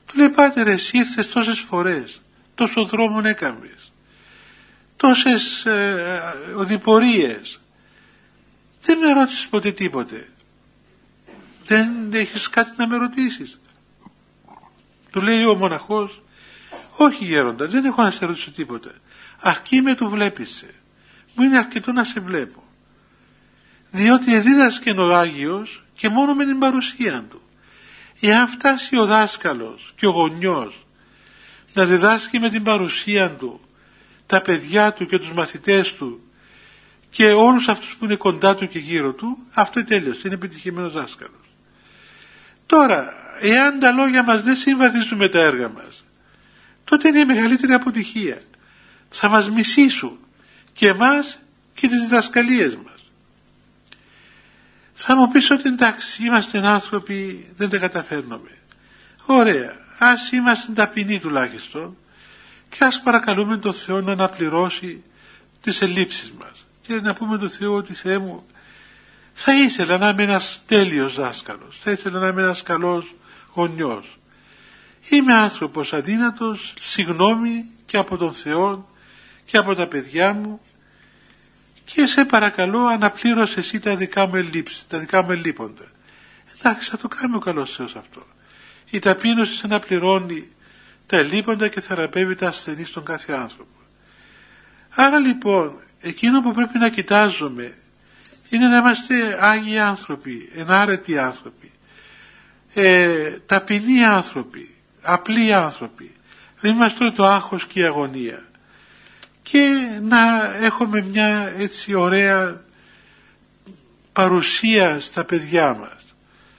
Του λέει, πάτερ, εσύ ήρθες τόσες φορές, τόσο δρόμον έκαμες, τόσες ε, οδηπορίες, δεν με ρώτησες ποτέ τίποτε, δεν έχεις κάτι να με ρωτήσεις? Του λέει ο μοναχός, όχι γέροντα, δεν έχω να σε ρωτήσω τίποτα, αρκεί με του βλέπεις, μου είναι αρκετό να σε βλέπω, διότι δίδασκε ο Άγιος και μόνο με την παρουσία του. Εάν φτάσει ο δάσκαλος και ο γονιός να διδάσκει με την παρουσία του τα παιδιά του και τους μαθητές του και όλους αυτούς που είναι κοντά του και γύρω του, αυτό τέλειωσε, είναι επιτυχημένος δάσκαλος. Τώρα, εάν τα λόγια μας δεν συμβαδίζουν με τα έργα μας, τότε είναι η μεγαλύτερη αποτυχία. Θα μας μισήσουν και εμάς και τις διδασκαλίες μας. Θα μου πεις ότι εντάξει, είμαστε άνθρωποι, δεν τα καταφέρνουμε. Ωραία, ας είμαστε ταπεινοί τουλάχιστον και ας παρακαλούμε τον Θεό να αναπληρώσει τις ελλείψεις μας και να πούμε τον Θεό ότι Θεέ μου, θα ήθελα να είμαι ένας τέλειος δάσκαλος, θα ήθελα να είμαι ένας καλός γονιός. Είμαι άνθρωπος αδύνατος, συγγνώμη και από τον Θεό και από τα παιδιά μου, και σε παρακαλώ αναπλήρωσε εσύ τα δικά μου ελλείψεις, τα δικά μου ελλείποντα. Εντάξει, θα το κάνει ο καλός Θεός αυτό. Η ταπείνωση αναπληρώνει τα ελλείποντα και θεραπεύει τα ασθενή στον κάθε άνθρωπο. Άρα λοιπόν, εκείνο που πρέπει να κοιτάζουμε είναι να είμαστε άγιοι άνθρωποι, ενάρετοι άνθρωποι, ε, ταπεινοί άνθρωποι, απλοί άνθρωποι. Δεν είμαστε το άγχος και η αγωνία. Και να έχουμε μια έτσι ωραία παρουσία στα παιδιά μας.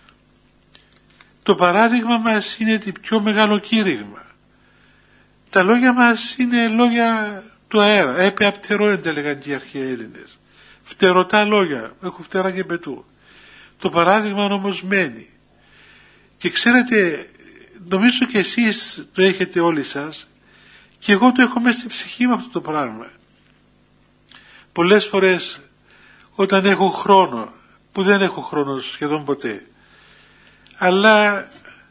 Το παράδειγμα μας είναι το πιο μεγάλο κήρυγμα. Τα λόγια μας είναι λόγια του αέρα. Έπε απτερόεν τα λέγαν και οι αρχαίοι Έλληνες. Φτερωτά λόγια, έχω φτερά και πετού. Το παράδειγμα όμως μένει. Και ξέρετε, νομίζω και εσείς το έχετε όλοι σας, και εγώ το έχω μέσα στη ψυχή μου αυτό το πράγμα. Πολλές φορές όταν έχω χρόνο, που δεν έχω χρόνο σχεδόν ποτέ, αλλά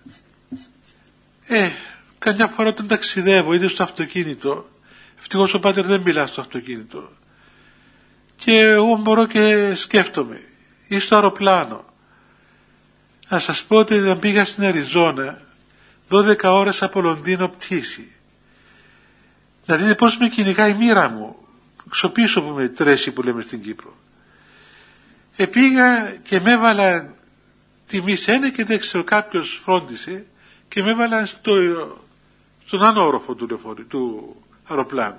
ε, καμιά φορά όταν ταξιδεύω, είτε στο αυτοκίνητο, ευτυχώς ο πάτερ δεν μιλά στο αυτοκίνητο, και εγώ μπορώ και σκέφτομαι, ή στο αεροπλάνο. Να σας πω ότι όταν πήγα στην Αριζόνα, δώδεκα ώρες από Λονδίνο πτήση. Να δείτε πώς με κυνηγάει η μοίρα μου, ξοπίσω που με τρέσει που λέμε στην Κύπρο. Επήγα και με έβαλαν τιμή σε ένα και δεν ξέρω, κάποιος φρόντισε και με έβαλαν στο, στον άνω όροφο του, λεωφορείου, του αεροπλάνου.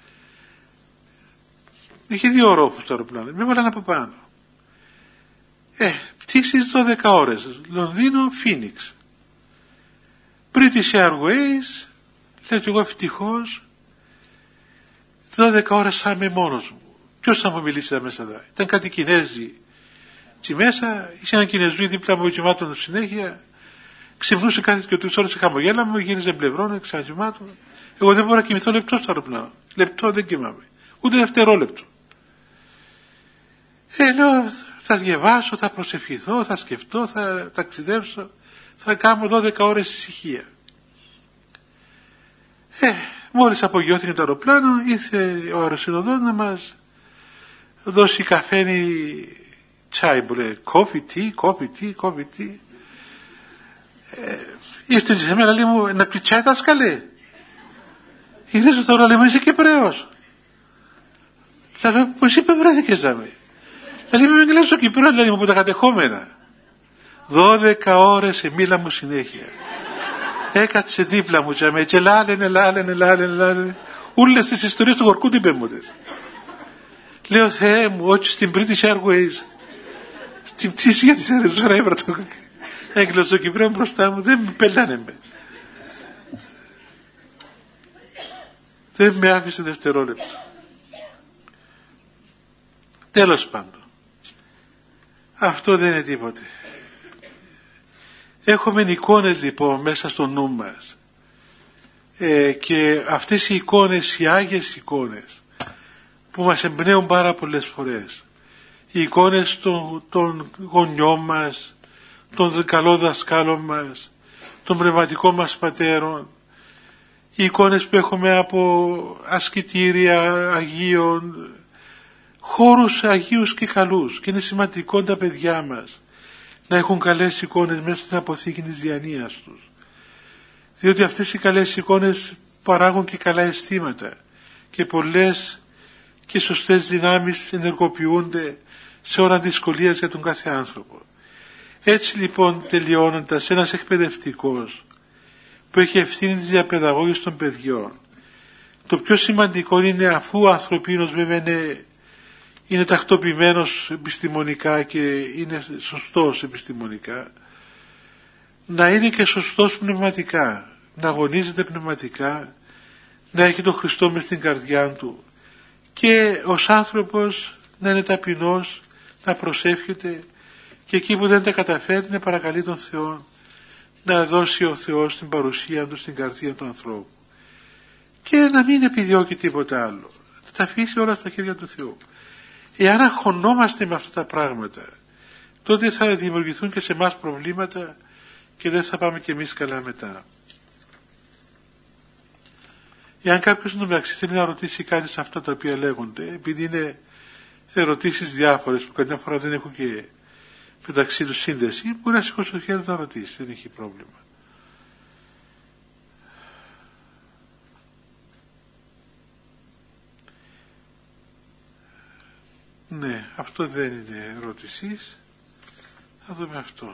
Είχε δύο ορόφους το αεροπλάνο, με έβαλαν από πάνω. Ε, πτήσεις δώδεκα ώρες, Λονδίνο, Φίνιξ. British Airways, λέω και εγώ ευτυχώς, δώδεκα ώρες θα είμαι μόνος μου. Ποιος θα μου μιλήσει εδώ μέσα εδώ? Ήταν κάτι Κινέζοι εκεί μέσα, είχε έναν Κινεζούι δίπλα μου γεμάτον συνέχεια, ξυπνούσε κάθε και τρεις ώρες σε χαμογέλα μου, γύριζε πλευρών, ξαναγεμάτον. Εγώ δεν μπορώ να κοιμηθώ λεπτό στο αεροπλάνο. Λεπτό δεν κοιμάμαι. Ούτε δευτερόλεπτο. Ε, λέω, θα διαβάσω, θα προσευχηθώ, θα σκεφτώ, θα ταξιδέψω, θα κάνω δώδεκα ώρες ησυχία. Ε, μόλις απογειώθηκε το αεροπλάνο, ήρθε ο αεροσυνοδός να μας δώσει καφένι, τσάι που λέει, coffee tea, coffee tea, coffee tea. Ε, ήρθε σε μένα, λέει μου, να πει τσάι δάσκαλε. Είναι στο τώρα, λέει μου, είσαι Κυπρέος. Λέω, πώς είπε βρέθηκες να με. Δηλαδή με μιλάς στο Κυπρέο, λέει μου, από τα κατεχόμενα. Δώδεκα ώρες σε μίλα μου συνέχεια. Έκατσε δίπλα μου και με και λάλενε, λάλενε, λάλενε, λάλενε. Ούλες τις ιστορίες του Γορκού την πέμποντες. Λέω, Θεέ μου, όχι στην British Airways, στην πτήση για την Αριζόνα έβρα το έγκλος στο Κυπρέο μπροστά μου, δεν με πελάνε με. Δεν με άφησε δευτερόλεπτο. Τέλος πάντων. Αυτό δεν είναι τίποτε. Έχουμε εικόνες λοιπόν μέσα στο νου μας. Ε, και αυτές οι εικόνες, οι άγιες εικόνες, που μας εμπνέουν πάρα πολλές φορές. Οι εικόνες των, των γονιών μας, των καλών δασκάλων μας, των πνευματικών μας πατέρων, οι εικόνες που έχουμε από ασκητήρια Αγίων, χώρους Αγίους και καλούς, και είναι σημαντικό τα παιδιά μας να έχουν καλές εικόνες μέσα στην αποθήκη της διανοίας τους, διότι αυτές οι καλές εικόνες παράγουν και καλά αισθήματα και πολλές και σωστές δυνάμεις ενεργοποιούνται σε ώρα δυσκολίας για τον κάθε άνθρωπο. Έτσι λοιπόν, τελειώνοντας, ένας εκπαιδευτικός που έχει ευθύνη της διαπαιδαγώγησης των παιδιών, το πιο σημαντικό είναι, αφού ο ανθρωπίνος βέβαια είναι, είναι τακτοποιημένος επιστημονικά και είναι σωστός επιστημονικά, να είναι και σωστός πνευματικά, να αγωνίζεται πνευματικά, να έχει τον Χριστό μες στην καρδιά του και ως άνθρωπος να είναι ταπεινός, να προσεύχεται, και εκεί που δεν τα καταφέρει να παρακαλεί τον Θεό να δώσει ο Θεός την παρουσία του στην καρδία του ανθρώπου και να μην επιδιώκει τίποτα άλλο, να τα αφήσει όλα στα χέρια του Θεού. Εάν αγχωνόμαστε με αυτά τα πράγματα, τότε θα δημιουργηθούν και σε εμάς προβλήματα και δεν θα πάμε κι εμείς καλά μετά. Εάν κάποιος εντωμεταξύ θέλει να ρωτήσει κάτι σε αυτά τα οποία λέγονται, επειδή είναι ερωτήσεις διάφορες που καμιά φορά δεν έχουν και μεταξύ τους σύνδεση, μπορεί να σηκώσει το χέρι να ρωτήσει, δεν έχει πρόβλημα. Ναι, αυτό δεν είναι ερώτησης. Θα δούμε αυτό.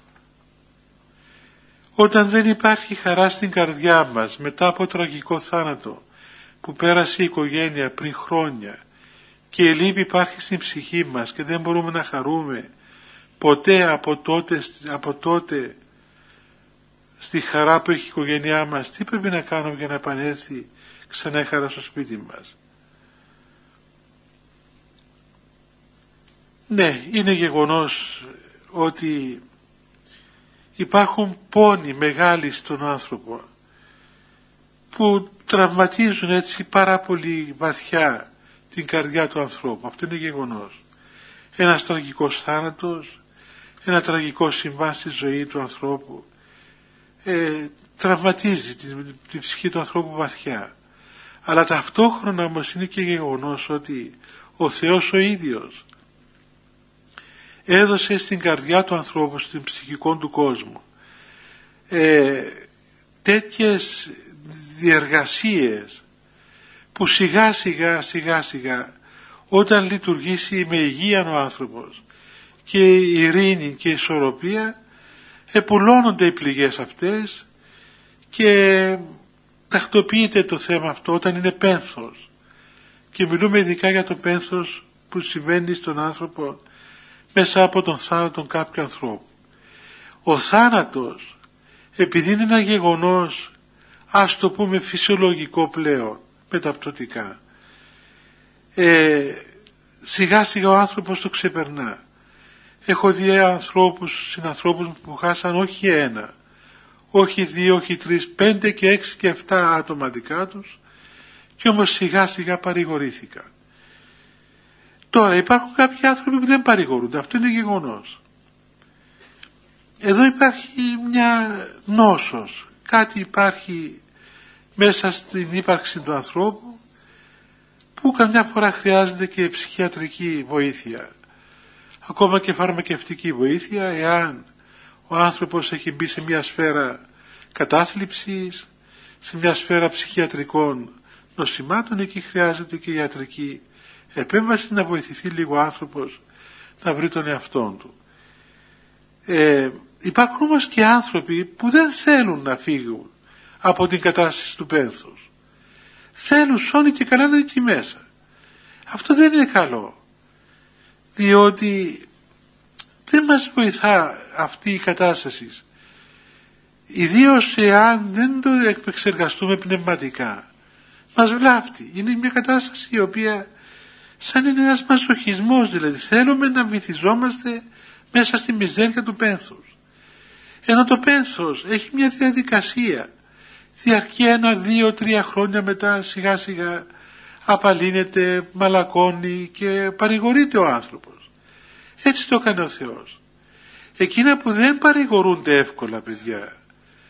Όταν δεν υπάρχει χαρά στην καρδιά μας μετά από τραγικό θάνατο που πέρασε η οικογένεια πριν χρόνια και η λύπη υπάρχει στην ψυχή μας και δεν μπορούμε να χαρούμε ποτέ από τότε, από τότε στη χαρά που έχει η οικογένειά μας, τι πρέπει να κάνουμε για να επανέλθει ξανά η χαρά στο σπίτι μας? Ναι, είναι γεγονός ότι υπάρχουν πόνοι μεγάλοι στον άνθρωπο που τραυματίζουν έτσι πάρα πολύ βαθιά την καρδιά του ανθρώπου. Αυτό είναι γεγονός. Ένας τραγικός θάνατος, ένα τραγικό συμβάν στη ζωή του ανθρώπου ε, τραυματίζει την, την ψυχή του ανθρώπου βαθιά. Αλλά ταυτόχρονα όμως είναι και γεγονός ότι ο Θεός ο ίδιος έδωσε στην καρδιά του ανθρώπου, στην ψυχικό του κόσμο, ε, τέτοιες διεργασίες που σιγά σιγά σιγά σιγά όταν λειτουργήσει με υγεία ο άνθρωπος και η ειρήνη και η ισορροπία, επουλώνονται οι πληγές αυτές και τακτοποιείται το θέμα αυτό όταν είναι πένθος. Και μιλούμε ειδικά για το πένθος που συμβαίνει στον άνθρωπο μέσα από τον θάνατο κάποιου ανθρώπου. Ο θάνατος, επειδή είναι ένα γεγονός, ας το πούμε φυσιολογικό πλέον, μεταπτωτικά, ε, σιγά σιγά ο άνθρωπος το ξεπερνά. Έχω δει ανθρώπους, συνανθρώπους που χάσαν όχι ένα, όχι δύο, όχι τρεις, πέντε και έξι και εφτά άτομα δικά τους, και όμως σιγά σιγά παρηγορήθηκαν. Τώρα υπάρχουν κάποιοι άνθρωποι που δεν παρηγορούνται, αυτό είναι γεγονός. Εδώ υπάρχει μια νόσος, κάτι υπάρχει μέσα στην ύπαρξη του ανθρώπου που καμιά φορά χρειάζεται και ψυχιατρική βοήθεια, ακόμα και φαρμακευτική βοήθεια, εάν ο άνθρωπος έχει μπει σε μια σφαίρα κατάθλιψης, σε μια σφαίρα ψυχιατρικών νοσημάτων, εκεί χρειάζεται και ιατρική επέμβαση, να βοηθηθεί λίγο ο άνθρωπος να βρει τον εαυτόν του. Ε, υπάρχουν όμως και άνθρωποι που δεν θέλουν να φύγουν από την κατάσταση του πένθους. Θέλουν σώνει και καλά να είναι εκεί μέσα. Αυτό δεν είναι καλό, διότι δεν μας βοηθά αυτή η κατάσταση, ιδίως εάν δεν το επεξεργαστούμε πνευματικά. Μας βλάφτει. Είναι μια κατάσταση η οποία σαν είναι ένας μαζοχισμός, δηλαδή θέλουμε να βυθιζόμαστε μέσα στη μιζέρια του πένθους. Ενώ το πένθος έχει μια διαδικασία, διαρκεί ένα, δύο, τρία χρόνια, μετά σιγά σιγά απαλύνεται, μαλακώνει και παρηγορείται ο άνθρωπος. Έτσι το έκανε ο Θεός. Εκείνα που δεν παρηγορούνται εύκολα, παιδιά,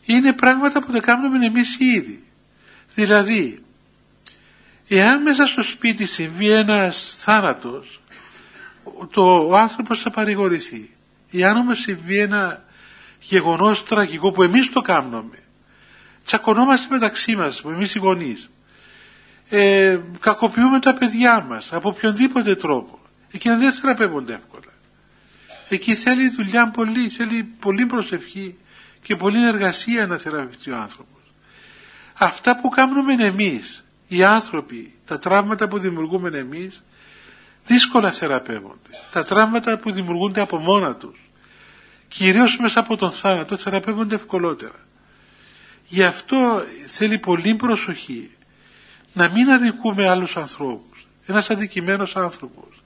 είναι πράγματα που τα κάνουμε εμείς ήδη. Δηλαδή, εάν μέσα στο σπίτι συμβεί ένας θάνατος, το, ο άνθρωπος θα παρηγορηθεί. Εάν όμως συμβεί ένα γεγονός τραγικό που εμείς το κάνουμε, τσακωνόμαστε μεταξύ μας, εμείς οι γονείς, ε, κακοποιούμε τα παιδιά μας από οποιονδήποτε τρόπο, εκείνα δεν θεραπεύονται εύκολα. Εκεί θέλει δουλειά πολύ, θέλει πολύ προσευχή και πολλή εργασία να θεραπευτεί ο άνθρωπος. Αυτά που κάνουμε εμείς οι άνθρωποι, τα τραύματα που δημιουργούμε εμείς, δύσκολα θεραπεύονται. Τα τραύματα που δημιουργούνται από μόνα τους, κυρίως μέσα από τον θάνατο, θεραπεύονται ευκολότερα. Γι' αυτό θέλει πολύ προσοχή να μην αδικούμε άλλους ανθρώπους. Ένας αδικημένος άνθρωπος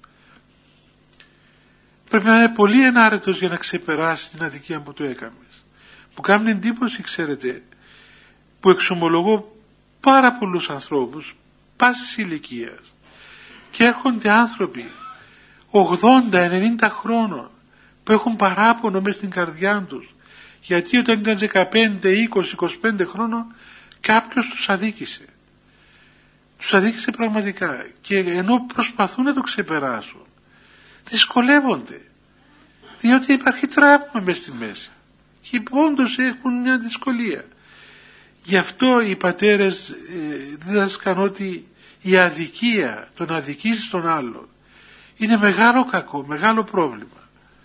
πρέπει να είναι πολύ ενάρετος για να ξεπεράσει την αδικία που του έκαμες. Μου κάνει εντύπωση, ξέρετε, που εξομολογώ πάρα πολλούς ανθρώπους πάσης ηλικίας και έρχονται άνθρωποι ογδόντα ενενήντα χρόνων που έχουν παράπονο μες στην καρδιά τους, γιατί όταν ήταν δεκαπέντε, είκοσι, είκοσι πέντε χρόνων κάποιος τους αδίκησε. Τους αδίκησε πραγματικά, και ενώ προσπαθούν να το ξεπεράσουν δυσκολεύονται, διότι υπάρχει τραύμα μες στη μέση και όντως έχουν μια δυσκολία. Γι' αυτό οι πατέρες ε, δίδασκαν ότι η αδικία, το να αδικήσεις τον άλλον, είναι μεγάλο κακό, μεγάλο πρόβλημα.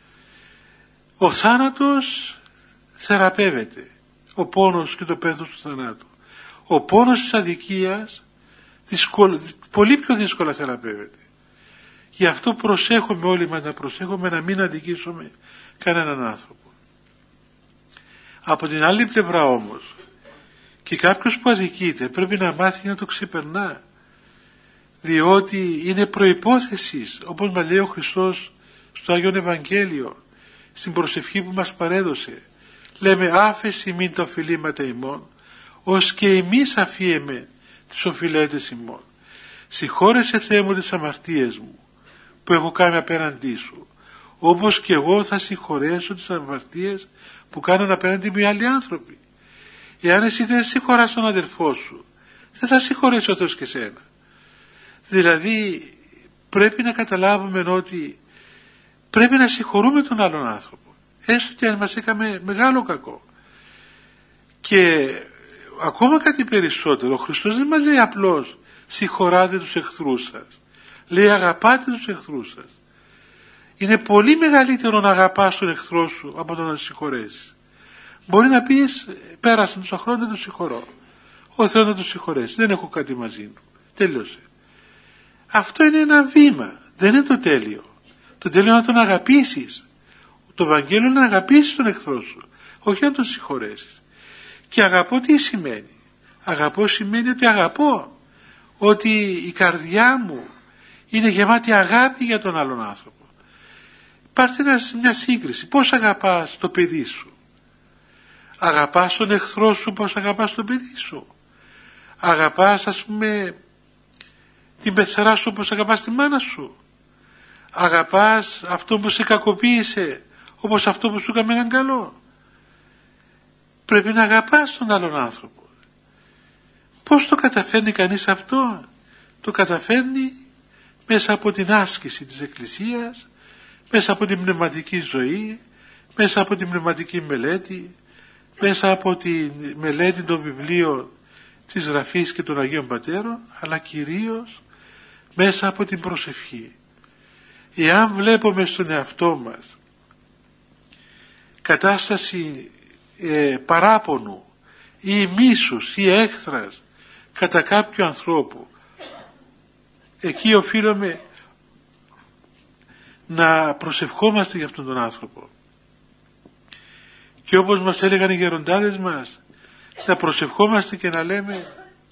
Ο θάνατος θεραπεύεται, ο πόνος και το πένθος του θανάτου. Ο πόνος της αδικίας δυσκολ, πολύ πιο δύσκολα θεραπεύεται. Γι' αυτό προσέχουμε όλοι μας να προσέχουμε να μην αδικήσουμε κανέναν άνθρωπο. Από την άλλη πλευρά όμως, και κάποιος που αδικείται πρέπει να μάθει να το ξεπερνά, διότι είναι προϋπόθεση, όπως μας λέει ο Χριστός στο Άγιον Ευαγγέλιο, στην προσευχή που μας παρέδωσε. Λέμε άφεση μην το οφειλήματα ημών, ως και εμείς αφίεμε τις οφειλέτες ημών. Συγχώρεσε Θεέ μου τις αμαρτίες μου που έχω κάνει απέναντί σου, όπως και εγώ θα συγχωρέσω τις αμαρτίες που κάνουν απέναντι με άλλοι άνθρωποι. Εάν εσύ δεν συγχωράς τον αδελφό σου, δεν θα συγχωρέσει ο Θεός και σένα. Δηλαδή πρέπει να καταλάβουμε ότι πρέπει να συγχωρούμε τον άλλον άνθρωπο, έστω και αν μας έκαμε μεγάλο κακό. Και ακόμα κάτι περισσότερο, ο Χριστός δεν μας λέει απλώς συγχωράτε τους εχθρούς σας, λέει αγαπάτε τους εχθρούς σας. Είναι πολύ μεγαλύτερο να αγαπάς τον εχθρό σου από το να συγχωρέσεις. Μπορεί να πεις πέρασαν τόσα χρόνια, δεν τους συγχωρώ, ο Θεός να τους συγχωρέσει, δεν έχω κάτι μαζί του, τέλειωσε. Αυτό είναι ένα βήμα, δεν είναι το τέλειο. Το τέλειο είναι να τον αγαπήσεις. Το Ευαγγέλιο είναι να αγαπήσεις τον εχθρό σου, όχι να τον συγχωρέσεις. Και αγαπώ τι σημαίνει? Αγαπώ σημαίνει ότι αγαπώ, ότι η καρδιά μου είναι γεμάτη αγάπη για τον άλλον άνθρωπο. Υπάρχει μια σύγκριση. Πώς αγαπάς το παιδί σου? Αγαπάς τον εχθρό σου πώς αγαπάς το παιδί σου? Αγαπάς, ας πούμε, την πεθερά σου όπως αγαπάς τη μάνα σου? Αγαπάς αυτό που σε κακοποίησε όπως αυτό που σου έκανε έναν καλό? Πρέπει να αγαπάς τον άλλον άνθρωπο. Πώς το καταφέρνει κανείς αυτό? Το καταφέρνει μέσα από την άσκηση της Εκκλησίας, μέσα από την πνευματική ζωή, μέσα από την πνευματική μελέτη, μέσα από τη μελέτη των βιβλίων της Γραφής και των Αγίων Πατέρων, αλλά κυρίως μέσα από την προσευχή. Εάν βλέπουμε στον εαυτό μας κατάσταση ε, παράπονου ή μίσους ή έχθρας κατά κάποιου ανθρώπου, εκεί οφείλουμε να προσευχόμαστε για αυτόν τον άνθρωπο. Και όπως μας έλεγαν οι γεροντάδες μας, να προσευχόμαστε και να λέμε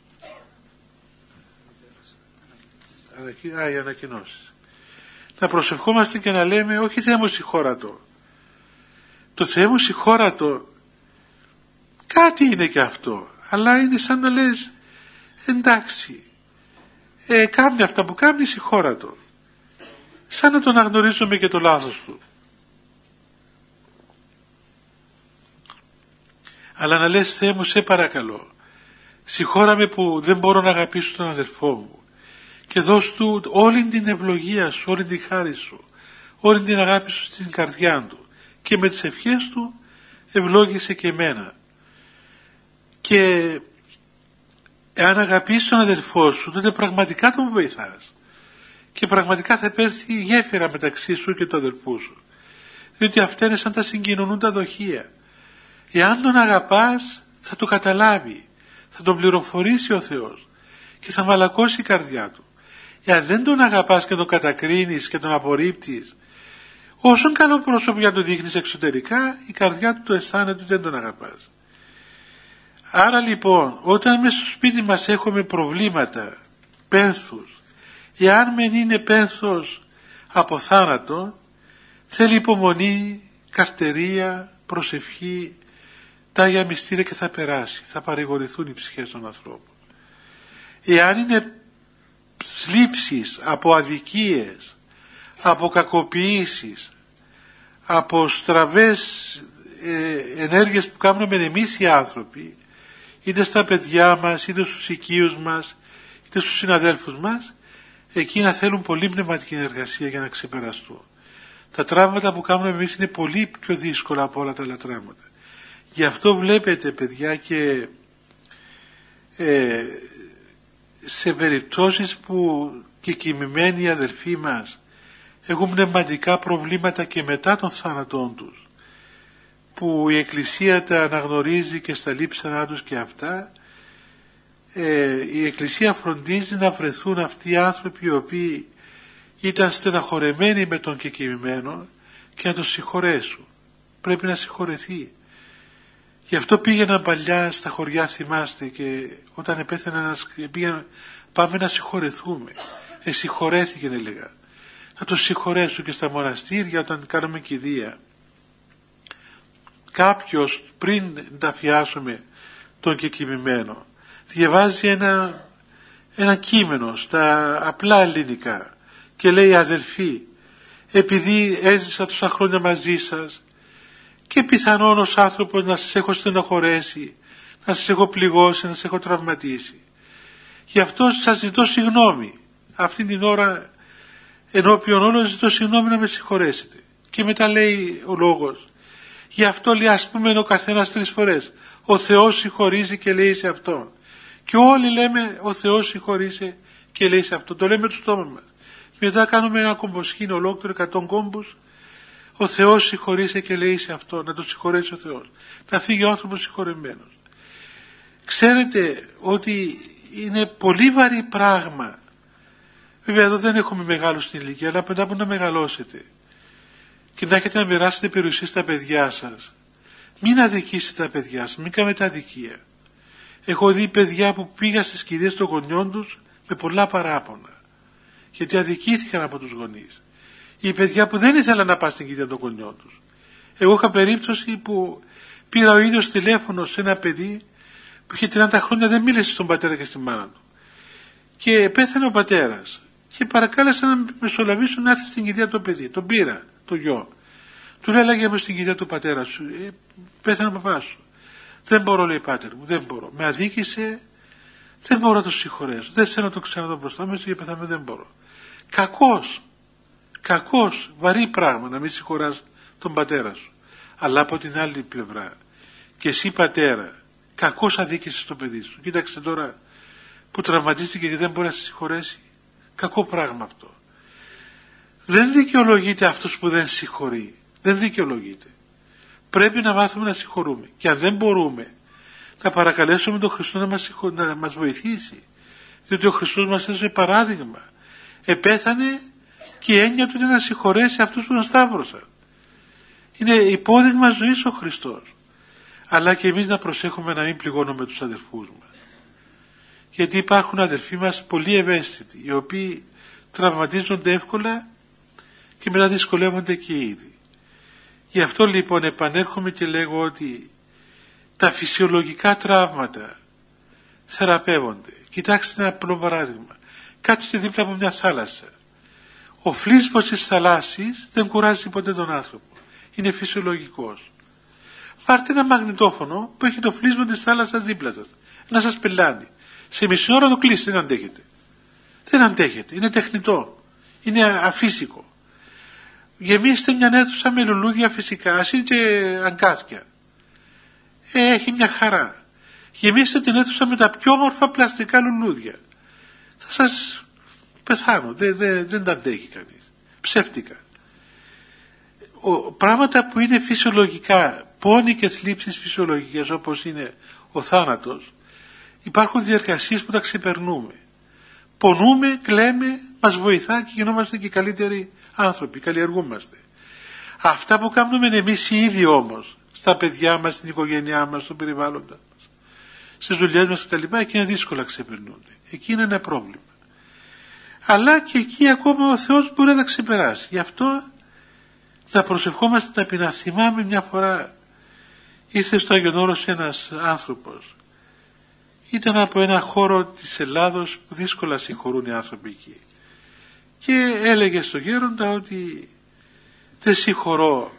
α, οι ανακοινώσεις. Να προσευχόμαστε και να λέμε όχι Θεέ μου συγχώρατο. Το Θεέ μου συγχώρατο κάτι είναι και αυτό, αλλά είναι σαν να λες εντάξει, ε, κάνει αυτά που κάνει, συγχώρατο, σαν να τον αγνωρίζουμε και το λάθος του. Αλλά να λες, Θεέ μου, σε παρακαλώ, συγχώραμε που δεν μπορώ να αγαπήσω τον αδελφό μου και δώσ' του όλη την ευλογία σου, όλη την χάρη σου, όλη την αγάπη σου στην καρδιά του, και με τις ευχές του ευλόγησε και εμένα. Και εάν αγαπήσεις τον αδελφό σου, τότε πραγματικά τον βοηθάς και πραγματικά θα υπέρθει γέφυρα μεταξύ σου και του αδελφού σου, διότι αυτά είναι σαν τα συγκοινωνούντα δοχεία. Εάν τον αγαπάς, θα το καταλάβει, θα τον πληροφορήσει ο Θεός και θα μαλακώσει η καρδιά του. Εάν δεν τον αγαπάς και τον κατακρίνεις και τον απορρίπτεις, όσον καλό πρόσωπο για να το δείχνεις εξωτερικά, η καρδιά του το αισθάνεται ότι δεν τον αγαπάς. Άρα λοιπόν, όταν μέσα στο σπίτι μας έχουμε προβλήματα, πένθους, εάν μεν είναι πένθος από θάνατο, θέλει υπομονή, καρτερία, προσευχή, τα Άγια Μυστήρια, και θα περάσει, θα παρηγορηθούν οι ψυχές των ανθρώπων. Εάν είναι θλίψεις από αδικίες, από κακοποιήσεις, από στραβές ε, ενέργειες που κάνουμε εμείς οι άνθρωποι, είτε στα παιδιά μας, είτε στους οικείους μας, είτε στους συναδέλφους μας, εκείνα θέλουν πολύ πνευματική εργασία για να ξεπεραστούν. Τα τραύματα που κάνουμε εμείς είναι πολύ πιο δύσκολα από όλα τα άλλα τραύματα. Γι' αυτό βλέπετε, παιδιά, και ε, σε περιπτώσεις που και κοιμημένοι αδελφοί μας έχουν πνευματικά προβλήματα και μετά τον θάνατόν τους, που η Εκκλησία τα αναγνωρίζει και στα λείψανά τους και αυτά, ε, η Εκκλησία φροντίζει να βρεθούν αυτοί οι άνθρωποι οι οποίοι ήταν στεναχωρεμένοι με τον κεκοιμημένο και να τον συγχωρέσουν. Πρέπει να συγχωρεθεί. Γι' αυτό πήγαιναν παλιά στα χωριά, θυμάστε, και όταν επέθανε ένας, πήγαιναν, πάμε να συγχωρεθούμε. Ε, συγχωρέθηκε, έλεγα. Να τον συγχωρέσουν. Και στα μοναστήρια, όταν κάνουμε κηδεία, κάποιος πριν ταφιάσουμε τον κεκοιμημένο διαβάζει ένα, ένα κείμενο στα απλά ελληνικά και λέει, αδελφοί, επειδή έζησα τόσα χρόνια μαζί σας και πιθανόν ως άνθρωπος να σας έχω στενοχωρέσει, να σας έχω πληγώσει, να σας έχω τραυματίσει, γι' αυτό σας ζητώ συγγνώμη. Αυτή την ώρα ενώπιον όλων ζητώ συγγνώμη να με συγχωρέσετε. Και μετά λέει ο λόγος, γι' αυτό λέει, ας πούμε, ο καθένας τρεις φορές, ο Θεός συγχωρίζει και λέει σε αυτό. Και όλοι λέμε, ο Θεός συγχωρίζει και λέει σε αυτό. Το λέμε το στόμα μας. Μετά κάνουμε ένα κομποσκήνιο ολόκληρο, εκατόν κόμπους, ο Θεός συγχωρίζει και λέει σε αυτό. Να το συγχωρέσει ο Θεός. Να φύγει ο άνθρωπος συγχωρεμένος. Ξέρετε ότι είναι πολύ βαρύ πράγμα. Βέβαια εδώ δεν έχουμε μεγάλους στην ηλικία, αλλά μετά που να μεγαλώσετε και να έχετε να μοιράσετε περιουσία στα παιδιά σας, μην αδικήσετε τα παιδιά σας, μην κάνετε αδικία. Έχω δει παιδιά που πήγαν στις κηδείες των γονιών τους με πολλά παράπονα, γιατί αδικήθηκαν από τους γονείς. Οι παιδιά που δεν ήθελαν να πάνε στην κηδεία των γονιών τους. Εγώ είχα περίπτωση που πήρα ο ίδιος τηλέφωνο σε ένα παιδί που είχε τριάντα χρόνια, δεν μίλησε στον πατέρα και στη μάνα του. Και πέθανε ο πατέρας. Και παρακάλεσα να μεσολαβήσω να έρθει στην κηδεία το παιδί. Τον πήρα, το γιο. Του λέει, λέγε με στην κηδεία του πατέρα σου. Ε, πέθανε ο παπάς σου. Δεν μπορώ, λέει, πάτερ μου, δεν μπορώ. Με αδίκησε, δεν μπορώ να το συγχωρέσω. Δεν θέλω να το ξαναδώ μπροστά μου, και πεθάνω, δεν μπορώ. Κακός, κακός, βαρύ πράγμα να μην συγχωράς τον πατέρα σου. Αλλά από την άλλη πλευρά, και εσύ πατέρα, κακώς αδίκησες το παιδί σου. Κοίταξε τώρα που τραυματίστηκε και δεν μπορεί να σε συγχωρέσει. Κακό πράγμα αυτό. Δεν δικαιολογείται αυτός που δεν συγχωρεί. Δεν δικαιολογείται. Πρέπει να μάθουμε να συγχωρούμε. Και αν δεν μπορούμε, να παρακαλέσουμε τον Χριστό να μας, συγχω... να μας βοηθήσει. Διότι ο Χριστός μας έδωσε παράδειγμα. Επέθανε και η έννοια του είναι να συγχωρέσει αυτούς που τον σταύρωσαν. Είναι υπόδειγμα ζωής ο Χριστός. Αλλά και εμείς να προσέχουμε να μην πληγώνουμε τους αδελφούς μας. Γιατί υπάρχουν αδελφοί μας πολύ ευαίσθητοι, οι οποίοι τραυματίζονται εύκολα και μετά δυσκολεύονται και ήδη. Γι' αυτό λοιπόν επανέρχομαι και λέγω ότι τα φυσιολογικά τραύματα θεραπεύονται. Κοιτάξτε ένα απλό παράδειγμα. Κάτσετε δίπλα από μια θάλασσα. Ο φλίσβος της θαλάσσης δεν κουράζει ποτέ τον άνθρωπο. Είναι φυσιολογικός. Πάρτε ένα μαγνητόφωνο που έχει το φλίσμα της θάλασσας δίπλα σας. Να σας πελάνει. Σε μισή ώρα το κλείσετε, δεν αντέχετε. Δεν αντέχετε. Είναι τεχνητό. Είναι αφύσικο. Γεμίστε μια αίθουσα με λουλούδια φυσικά, ας είναι και αγκάθια. Ε, έχει μια χαρά. Γεμίστε την αίθουσα με τα πιο όμορφα πλαστικά λουλούδια. Θα σας πεθάνω. Δεν, δεν, δεν τα αντέχει κανείς. Ψεύτικα. Ο, πράγματα που είναι φυσιολογικά, πόνοι και θλίψεις φυσιολογικές όπως είναι ο θάνατος, υπάρχουν διεργασίες που τα ξεπερνούμε. Πονούμε, κλαίμε, μας βοηθά και γινόμαστε και καλύτεροι άνθρωποι, καλλιεργούμαστε. Αυτά που κάνουμε εμείς οι ίδιοι όμως, στα παιδιά μας, στην οικογένειά μας, στο περιβάλλον μας, στις δουλειές μας κτλ., εκεί είναι δύσκολα ξεπερνούνται. Εκεί είναι ένα πρόβλημα. Αλλά και εκεί ακόμα ο Θεός μπορεί να τα ξεπεράσει. Γι' αυτό να προσευχόμαστε ταπεινά. Θυμάμαι μια φορά ήρθε στο Άγιον Όρος ένας άνθρωπος. Ήταν από ένα χώρο της Ελλάδος που δύσκολα συγχωρούν οι άνθρωποι εκεί. Και έλεγε στο γέροντα ότι δεν συγχωρώ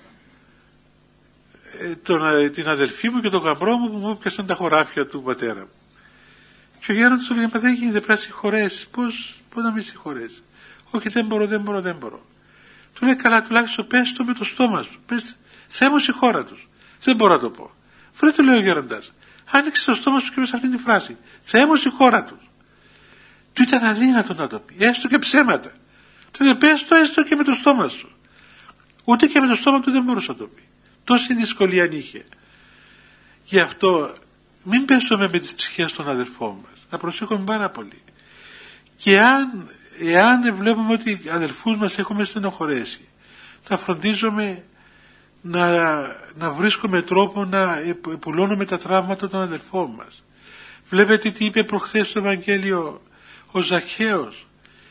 τον, την αδελφή μου και τον γαμπρό μου που μου έπιασαν τα χωράφια του πατέρα μου. Και ο γέροντας του λέει, μα δεν γίνεται, πρέπει να συγχωρέσεις. Πώς, πώς να μην συγχωρέσεις? Όχι, δεν μπορώ, δεν μπορώ, δεν μπορώ. Του λέει, καλά, τουλάχιστον πες το με το στόμα σου. Πες, Θεέ μου συγχώρα τους. Δεν μπορώ να το πω. Βρε, του λέει ο γέροντας, άνοιξε το στόμα σου και πες αυτή τη φράση. Θεέ μου συγχώρα τους. Του ήταν αδύνατο να το πει, έστω και ψέματα. Του λέει, πες το έστω και με το στόμα σου. Ούτε και με το στόμα του δεν μπορούσε να το πει. Τόση δυσκολία αν είχε. Γι' αυτό μην πέσουμε με τις ψυχές των αδελφών μας. Να προσέχουμε πάρα πολύ. Και αν, εάν βλέπουμε ότι οι αδελφούς μας έχουμε στενοχωρέσει, θα φροντίζουμε να, να βρίσκουμε τρόπο να επουλώνουμε τα τραύματα των αδελφών μας. Βλέπετε τι είπε προχθές στο Ευαγγέλιο ο Ζακχαίος,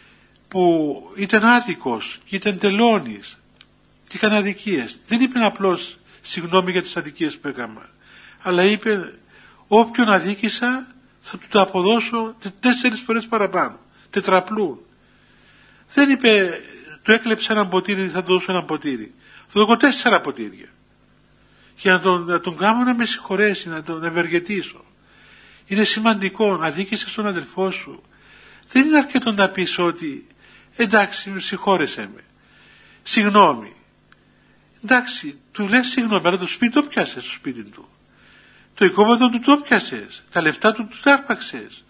που ήταν άδικος και ήταν τελώνης και είχαν αδικίες. Δεν είπε απλώς συγγνώμη για τις αδικίες που έκανα, αλλά είπε όποιον αδίκησα θα του το αποδώσω τέσσερις φορές παραπάνω, τετραπλού. Δεν είπε του έκλεψε ένα ποτήρι, θα του δώσω ένα ποτήρι, θα του δώσω τέσσερα ποτήρια για να τον, να τον κάνω να με συγχωρέσει, να τον ευεργετήσω. Είναι σημαντικό, αδίκησες τον αδελφό σου, δεν είναι αρκετό να πεις ότι εντάξει συγχώρεσέ με, συγγνώμη. Εντάξει, του λες συγγνώμη, αλλά το σπίτι το πιάσες, το σπίτι του. Το οικόπεδο του το πιάσες, τα λεφτά του του τα άρπαξες.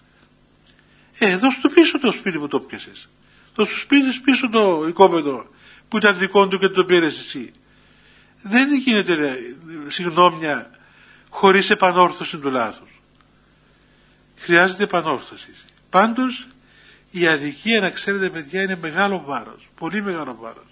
Ε, δώσ' του πίσω το σπίτι που το πιάσες. Δώσ' του σπίτι πίσω το οικόπεδο που ήταν δικό του και το πήρες εσύ. Δεν γίνεται συγγνώμια χωρίς επανόρθωση του λάθους. Χρειάζεται επανόρθωση. Πάντως η αδικία, να ξέρετε παιδιά, είναι μεγάλο βάρος, πολύ μεγάλο βάρος.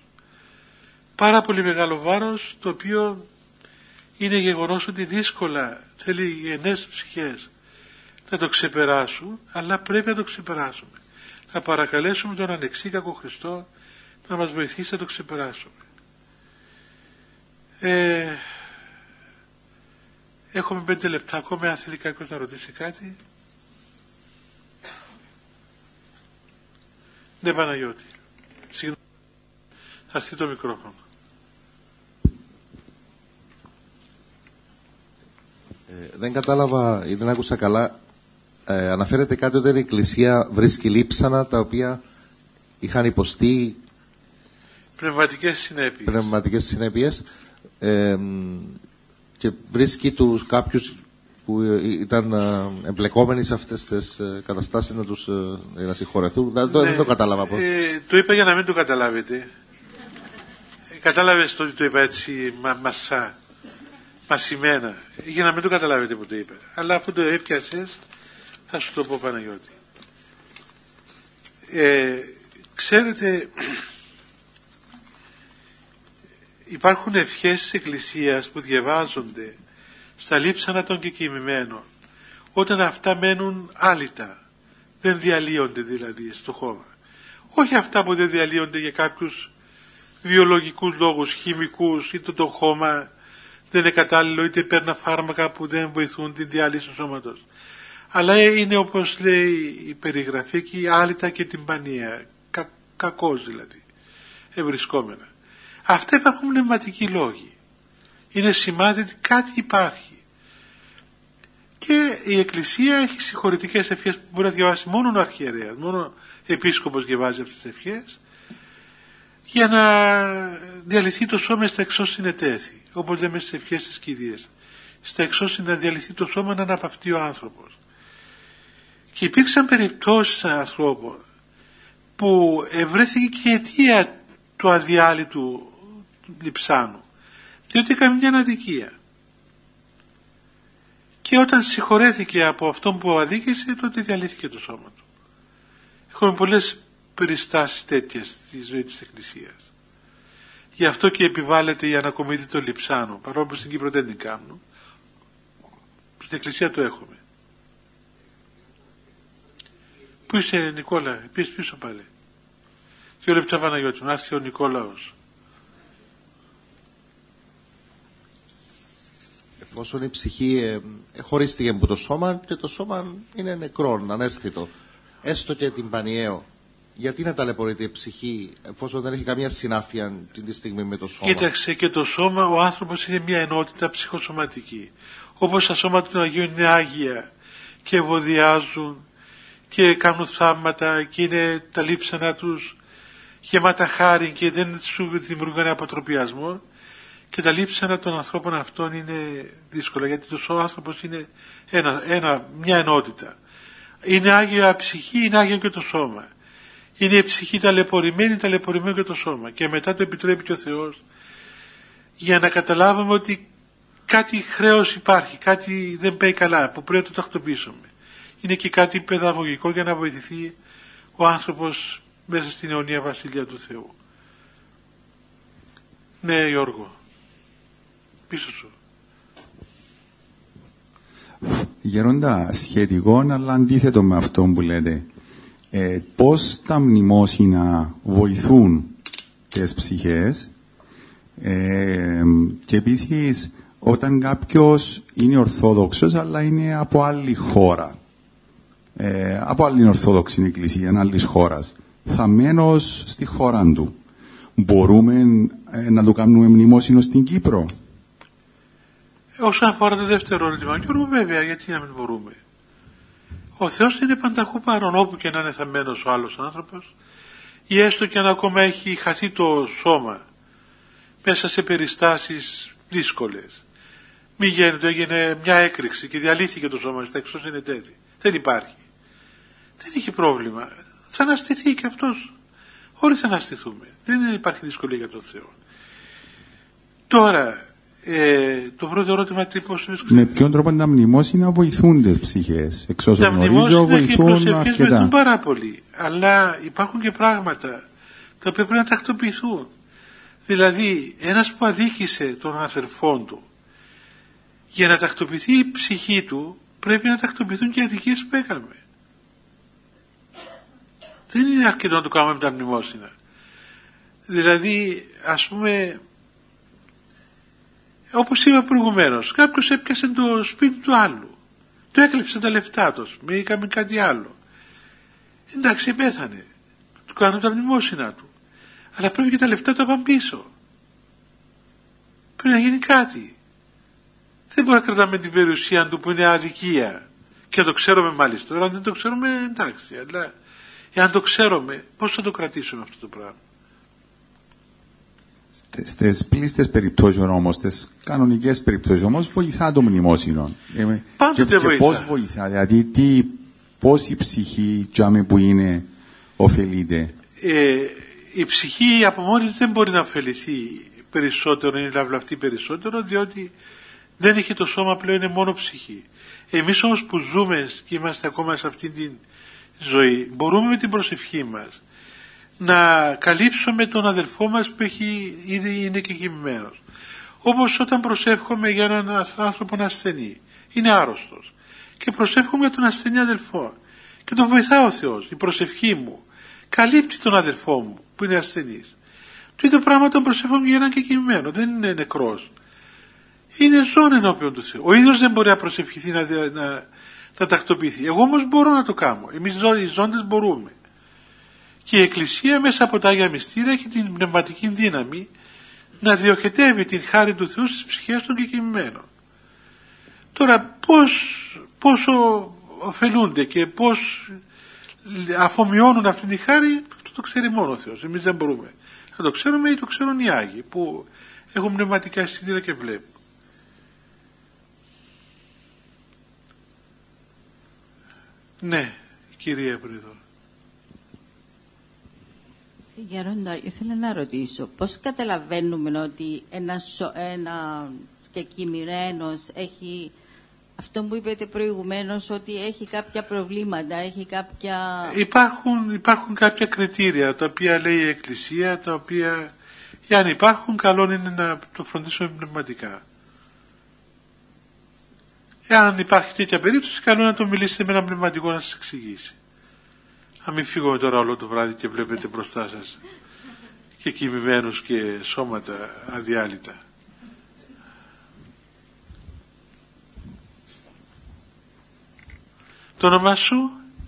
Πάρα πολύ μεγάλο βάρος, το οποίο είναι γεγονός ότι δύσκολα θέλει γενναίες ψυχές να το ξεπεράσουν, αλλά πρέπει να το ξεπεράσουμε. Να παρακαλέσουμε τον ανεξίκακο Χριστό να μας βοηθήσει να το ξεπεράσουμε. Ε, έχουμε πέντε λεπτά ακόμα, αν θέλει κάποιος να ρωτήσει κάτι. Ναι, Παναγιώτη. Συγγνώμη. Θα έρθει το μικρόφωνο. Ε, δεν κατάλαβα ή δεν άκουσα καλά. Ε, αναφέρεται κάτι ότι η Εκκλησία βρίσκει λείψανα τα οποία είχαν υποστεί πνευματικές συνέπειες. Πνευματικές συνέπειες ε, και βρίσκει τους κάποιους που ήταν ε, εμπλεκόμενοι σε αυτές τις ε, καταστάσεις να τους ε, να συγχωρεθούν. Ναι, δεν το κατάλαβα. Ε, το είπα για να μην το καταλάβετε. Ε, κατάλαβες το ότι το είπα έτσι μα, μασά, μασημένα. Για να μην το καταλάβετε που το είπα. Αλλά αφού το έπιασες θα σου το πω, Παναγιώτη. Ε, ξέρετε, υπάρχουν ευχές της Εκκλησίας που διαβάζονται στα λείψανα των κεκοιμημένων, όταν αυτά μένουν άλυτα, δεν διαλύονται δηλαδή στο χώμα. Όχι αυτά που δεν διαλύονται για κάποιους βιολογικούς λόγους, χημικούς, είτε το χώμα δεν είναι κατάλληλο, είτε παίρνα φάρμακα που δεν βοηθούν την διάλυση του σώματος. Αλλά είναι, όπως λέει η περιγραφή εκεί, άλυτα και τυμπανία, κα, κακός δηλαδή, ευρισκόμενα. Αυτά υπάρχουν πνευματικοί λόγοι. Είναι σημάδι ότι κάτι υπάρχει. Και η Εκκλησία έχει συγχωρητικές ευχές που μπορεί να διαβάσει μόνο ο αρχιερέας, μόνο ο επίσκοπος διαβάζει αυτές τις ευχές, για να διαλυθεί το σώμα στα εξώς συνετέθη, όπως λέμε στις ευχές της Κυρίας. Στα εξώς να διαλυθεί το σώμα, να αναπαυτεί ο άνθρωπος. Και υπήρξαν περιπτώσεις ανθρώπων που ευρέθηκε και η αιτία του αδιάλυτου λειψάνου, διότι έκανε μια αδικία. Και όταν συγχωρέθηκε από αυτόν που αδίκησε, τότε διαλύθηκε το σώμα του. Έχουμε πολλές περιστάσεις τέτοιες στη ζωή της Εκκλησίας. Γι' αυτό και επιβάλλεται η ανακομιδή των λειψάνων, παρόλο που στην Κύπρο δεν την κάνουν. Στην Εκκλησία το έχουμε. Πού είσαι, Νικόλα? Πεις πίσω πάλι. Δύο λεπτά, Παναγιώτη, να έρθει ο Νικόλαος. Εφόσον η ψυχή ε, χωρίστηκε από το σώμα και το σώμα είναι νεκρό, ανέστητο, έστω και τυμπανιαίο, γιατί να ταλαιπωρείται η ψυχή εφόσον δεν έχει καμία συνάφεια την τη στιγμή με το σώμα? Κοίταξε, και το σώμα, ο άνθρωπος είναι μια ενότητα ψυχοσωματική. Όπως τα σώματα του Αγίου είναι άγια και ευωδιάζουν και κάνουν θαύματα και είναι τα λείψανα τους γεμάτα χάρη και δεν σου δημιουργούν αποτροπιασμό, και τα λείψανα των ανθρώπων αυτών είναι δύσκολα, γιατί ο άνθρωπος είναι ένα, ένα, μια ενότητα. Είναι άγια η ψυχή, είναι άγιο και το σώμα. Είναι η ψυχή ταλαιπωρημένη, ταλαιπωρημένο και το σώμα. Και μετά το επιτρέπει και ο Θεός, για να καταλάβουμε ότι κάτι χρέος υπάρχει, κάτι δεν πάει καλά, που πρέπει να το τακτοποιήσουμε. Είναι και κάτι παιδαγωγικό για να βοηθηθεί ο άνθρωπος μέσα στην αιωνία βασιλεία του Θεού. Ναι, Γιώργο, πίσω σου. Γέροντα, σχετικό αλλά αντίθετο με αυτό που λέτε, ε, πώς τα μνημόσυνα βοηθούν τις ψυχές, ε, και επίσης όταν κάποιος είναι ορθόδοξος αλλά είναι από άλλη χώρα, ε, από άλλη ορθόδοξη εκκλησία άλλης χώρας, θαμμένος στη χώρα του, μπορούμε ε, να το κάνουμε μνημόσυνο στην Κύπρο? Όσον αφορά το δεύτερο ερώτημα, Γιώργο, βέβαια, γιατί να μην μπορούμε. Ο Θεός είναι πανταχού παρόν, όπου και να είναι θαμμένος ο άλλος άνθρωπος, ή έστω και αν ακόμα έχει χαθεί το σώμα μέσα σε περιστάσεις δύσκολες. Μη γίνεται, έγινε μια έκρηξη και διαλύθηκε το σώμα στα εξώς είναι τέτοιο. Δεν υπάρχει. Δεν έχει πρόβλημα. Θα αναστηθεί και αυτός. Όλοι θα αναστηθούμε. Δεν υπάρχει δυσκολία για τον Θεό. Τώρα, ε, το πρώτο ερώτημα τι πώς είναι. Με ποιον τρόπο τα μνημόσυνα βοηθούν τις ψυχές? Εξ όσων γνωρίζω, βοηθούν αρκετά. Βοηθούν πάρα πολύ. Αλλά υπάρχουν και πράγματα τα οποία πρέπει να τακτοποιηθούν. Δηλαδή, ένας που αδίκησε τον αδερφόν του, για να τακτοποιηθεί η ψυχή του, πρέπει να τακτοποιηθούν και οι αδικίες που έκαμε. Δεν είναι αρκετό να το κάνουμε με τα μνημόσυνα. Δηλαδή, ας πούμε, όπως είπα προηγουμένως, κάποιος έπιασε το σπίτι του άλλου, του έκλεψε τα λεφτά του, με έκαμε κάτι άλλο. Εντάξει, πέθανε. Του κάνουν τα μνημόσυνα του. Αλλά πρέπει και τα λεφτά του να πάνε πίσω. Πρέπει να γίνει κάτι. Δεν μπορεί να κρατάμε την περιουσία του που είναι αδικία και να το ξέρουμε μάλιστα. Τώρα αν δεν το ξέρουμε, εντάξει, αλλά εάν το ξέρουμε, πώς θα το κρατήσουμε αυτό το πράγμα? Στις πλήστες περιπτώσεις όμως, στις κανονικές περιπτώσεις όμως, βοηθά το μνημόσυνο. Πάντοτε και, και πώς βοηθά, δηλαδή τι, πώς η ψυχή τζάμι που είναι ωφελείται? Ε, η ψυχή από μόνη της δεν μπορεί να ωφεληθεί περισσότερο, είναι λαυλαυτή περισσότερο, διότι δεν έχει το σώμα πλέον, είναι μόνο ψυχή. Εμείς όμως που ζούμε και είμαστε ακόμα σε αυτή τη ζωή, μπορούμε με την προσευχή μας να καλύψουμε τον αδελφό μας που έχει, ήδη είναι και κοιμημένος. Όπως όταν προσεύχομαι για έναν άνθρωπο να ασθενεί, είναι άρρωστος, και προσεύχομαι για τον ασθενή αδελφό και τον βοηθά ο Θεός. Η προσευχή μου καλύπτει τον αδελφό μου που είναι ασθενής. Το ίδιο πράγμα τον προσεύχομαι για έναν και κοιμημένο, δεν είναι νεκρός. Είναι ζών ενώπιον του Θεού. Ο ίδιος δεν μπορεί να προσευχηθεί, να, να, να τακτοποιηθεί. Εγώ όμως μπορώ να το κάνω. Εμείς οι ζώντες μπορούμε. Και η Εκκλησία μέσα από τα Άγια Μυστήρια έχει την πνευματική δύναμη να διοχετεύει την χάρη του Θεού στις ψυχές των κεκοιμημένων. Τώρα πώς, πόσο ωφελούνται και πώς αφομοιώνουν αυτή τη χάρη, το, το ξέρει μόνο ο Θεός. Εμείς δεν μπορούμε. Θα το ξέρουμε ή το ξέρουν οι Άγιοι που έχουν πνευματικά αισθητήρα και βλέπουν. Ναι, η κυρία Πρίδωρα. Γέροντα, ήθελα να ρωτήσω πώς καταλαβαίνουμε ότι ένας ένα κεκοιμημένος έχει αυτό που είπατε προηγουμένως, ότι έχει κάποια προβλήματα, έχει κάποια... Υπάρχουν, υπάρχουν κάποια κριτήρια τα οποία λέει η Εκκλησία, τα οποία εάν υπάρχουν καλό είναι να το φροντίσουμε πνευματικά. Εάν υπάρχει τέτοια περίπτωση, καλό να το μιλήσετε με ένα πνευματικό να σας εξηγήσει. Να μην φύγουμε τώρα όλο το βράδυ και βλέπετε μπροστά σας και κοιμημένους και σώματα αδιάλειτα. Το όνομά σου?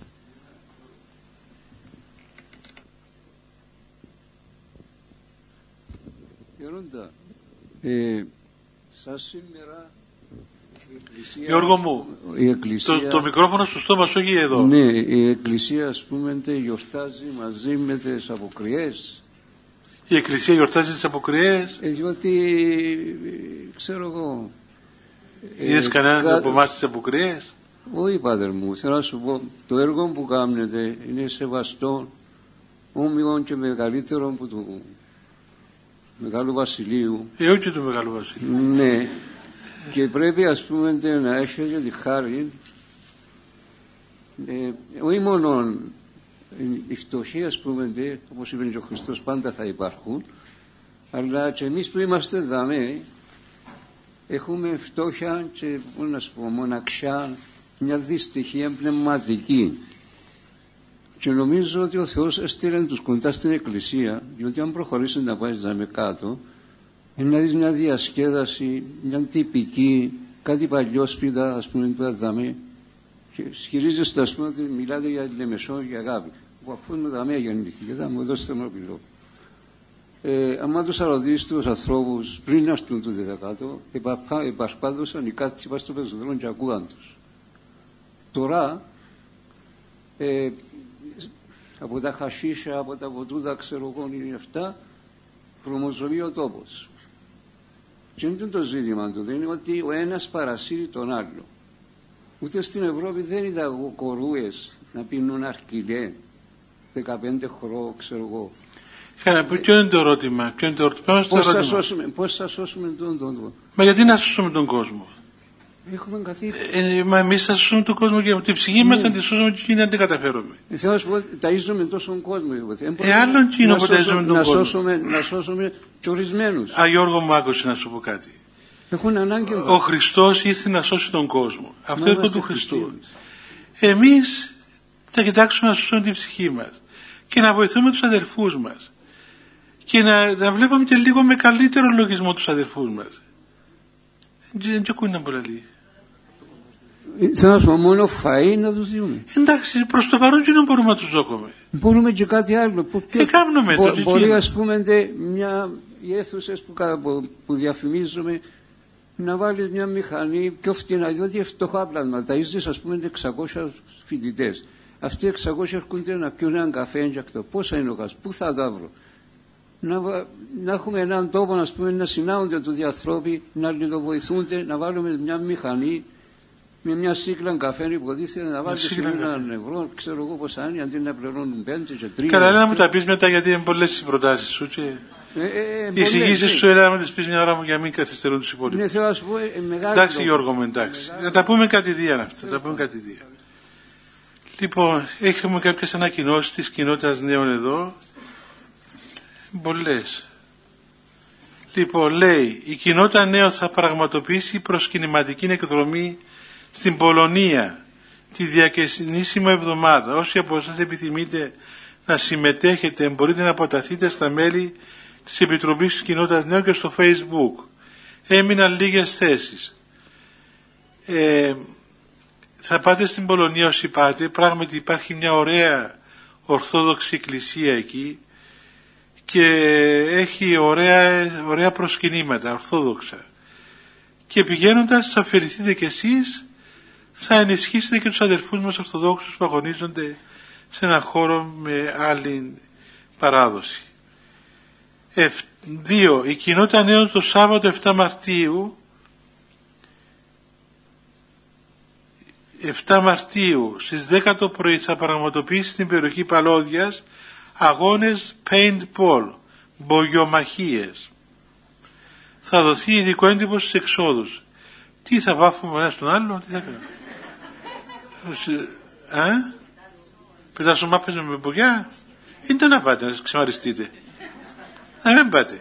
Γερόντα, ε, σαν σήμερα η Εκκλησία... Γιώργο μου, η Εκκλησία, το, το μικρόφωνο στο στόμα σου, όχι εδώ. Ναι, η Εκκλησία ας πούμε γιορτάζει μαζί με τις αποκριές. Η Εκκλησία γιορτάζει τις αποκριές. Ε, διότι, ξέρω εγώ... Είδες ε, κανέναν κα... από εμάς τις αποκριές? Όχι, πάτερ μου, θέλω να σου πω, το έργο που κάνετε είναι σεβαστό, όμοιον και μεγαλύτερο που του Μεγάλου Βασιλείου. Ε, όχι του Μεγάλου Βασιλείου. Ναι, και πρέπει ας πούμε να έχετε τη χάρη, ε, όχι μόνο οι φτωχοί ας πούμε, όπως είπε και ο Χριστός, πάντα θα υπάρχουν, αλλά και εμείς που είμαστε δαμέ, έχουμε φτώχεια και να σου πω, μοναξιά, μια δυστυχία πνευματική. Και νομίζω ότι ο Θεός έστειλε τους κοντά στην Εκκλησία, διότι αν προχωρήσει να πάει να με κάτω, είναι να δεις μια διασκέδαση, μια τυπική, κάτι παλιόσπιτα, ας πούμε, που δαμε, και ισχυρίζεστε, ας πούμε, ότι μιλάτε για Λεμεσό, για αγάπη. Που αφού είναι δαμέ γεννήθηκε, θα μου δώσετε ένα πυλό. Ε, άμα τους ρωτήσεις τους ανθρώπους πριν να στούν το δεκάτο, επασπάδωσαν οι κάτοι πας στο πεζοδρόμιο και ακούγαν τους. Τώρα, ε, από τα χασίσια, από τα βοτούδα, ξέρω εγώ, είναι αυτά, προμοζωλεί ο τόπος. Και είναι το ζήτημα του, δεν είναι ότι ο ένας παρασύρει τον άλλο. Ούτε στην Ευρώπη δεν είδα κορούες να πίνουν αρκιλέ, δεκαπέντε χρόνο, ξέρω εγώ. Καλά, ποιο είναι το ερώτημα, ποιο είναι το ερώτημα. Πώς θα σώσουμε, πώς θα σώσουμε τον τον. Μα γιατί να σώσουμε τον κόσμο? Έχουμε καθήκον. Ε, μα εμείς θα σώσουμε τον κόσμο και την ψυχή μας θα τη σώσουμε και εκείνη να την καταφέρουμε. Ε, θέλω να σου πω, ταΐζουμε τόσον κόσμο. Ε, άλλον κοινό που ταΐζουμε τον να κόσμο. Σώσουμε, να σώσουμε και ορισμένους. Α, Γιώργο μου, άκουσε να σου πω κάτι. Έχουν ανάγκη. Ο Χριστός ήρθε να σώσει τον κόσμο. Αυτό είναι το του Χριστού. Εμείς θα κοιτάξουμε να σώσουμε την ψυχή μας και να βοηθούμε τους αδερφούς μας και να, να βλέπουμε και λίγο με καλύτερο λογισμό τους αδερφούς μας. Δεν ακούει να μπορεί. Θέλω να σου πω, μόνο φαΐ να τους διούμε. Εντάξει, προς το παρόν και δεν μπορούμε να τους δώκουμε. Μπορούμε και κάτι άλλο. Τι κάνουμε Μπο, το μπορεί ας πούμε μια, οι αίθουσες που, που, που διαφημίζουμε να βάλεις μια μηχανή πιο φτηνά, διότι φτωχά πλάσματα. Ταΐζεις ας πούμε εξακόσιους φοιτητές. Αυτοί οι εξακόσιοι έρχονται να πιούν έναν καφέ και αυτό. Πόσα είναι ο καφές, πού θα τα βρω. Να, να έχουμε έναν τόπο ας πούμε, να συνάγονται τους διαθρώποι, να λιδοβοηθούνται, να βάλουμε μια μηχανή με μια σύκλα καφέ υποτίθεται να βάλει σε έναν ευρώ, ξέρω εγώ πόσα είναι, αντί να πληρώνουν πέντε και τρία. Καλά, να μου τα πεις μετά γιατί είναι πολλές οι προτάσεις σου και ε, ε, οι εισηγήσεις σου έλα να μου τις πεις μια ώρα μου για να μην καθυστερούν τους υπόλοιπους. Ναι, θέλω να σου πω, ε, μεγάλη εντάξει το... Γιώργο μου, εντάξει. Να τα πούμε κατηδίαν αυτά, τα πούμε κατηδίαν. Λοιπόν, έχουμε κάποιες ανακοινώσεις της κοινότητας νέων εδώ. Πολλές. Λοιπόν, λέει, η κοινότητα νέων θα πραγματοποιήσει προσκυνηματική εκδρομή στην Πολωνία τη διακαινήσιμη εβδομάδα. Όσοι από εσάς επιθυμείτε να συμμετέχετε μπορείτε να αποταθείτε στα μέλη της Επιτροπής της Κοινότητας Νέων και στο Facebook. Έμειναν λίγες θέσεις. Ε, θα πάτε στην Πολωνία όσοι πάτε. Πράγματι υπάρχει μια ωραία ορθόδοξη εκκλησία εκεί και έχει ωραία, ωραία προσκυνήματα, ορθόδοξα. Και πηγαίνοντας θα αφαιρηθείτε κι εσείς, θα ενισχύσετε και τους αδερφούς μας Ορθοδόξους που αγωνίζονται σε έναν χώρο με άλλη παράδοση. Εφ, δύο. Η κοινότητα νέων το Σάββατο επτά Μαρτίου επτά Μαρτίου στις δέκα το πρωί θα πραγματοποιήσει στην περιοχή Παλώδιας αγώνες paintball, μπογιομαχίες. Θα δοθεί ειδικό έντυπο στους εξόδους. Τι θα βάφουμε ένα στον άλλο, τι θα κάνουμε. Α, πετάσω μάπες με μπογιά. Είναι να πάτε να ξεμαριστείτε. Να μην πάτε.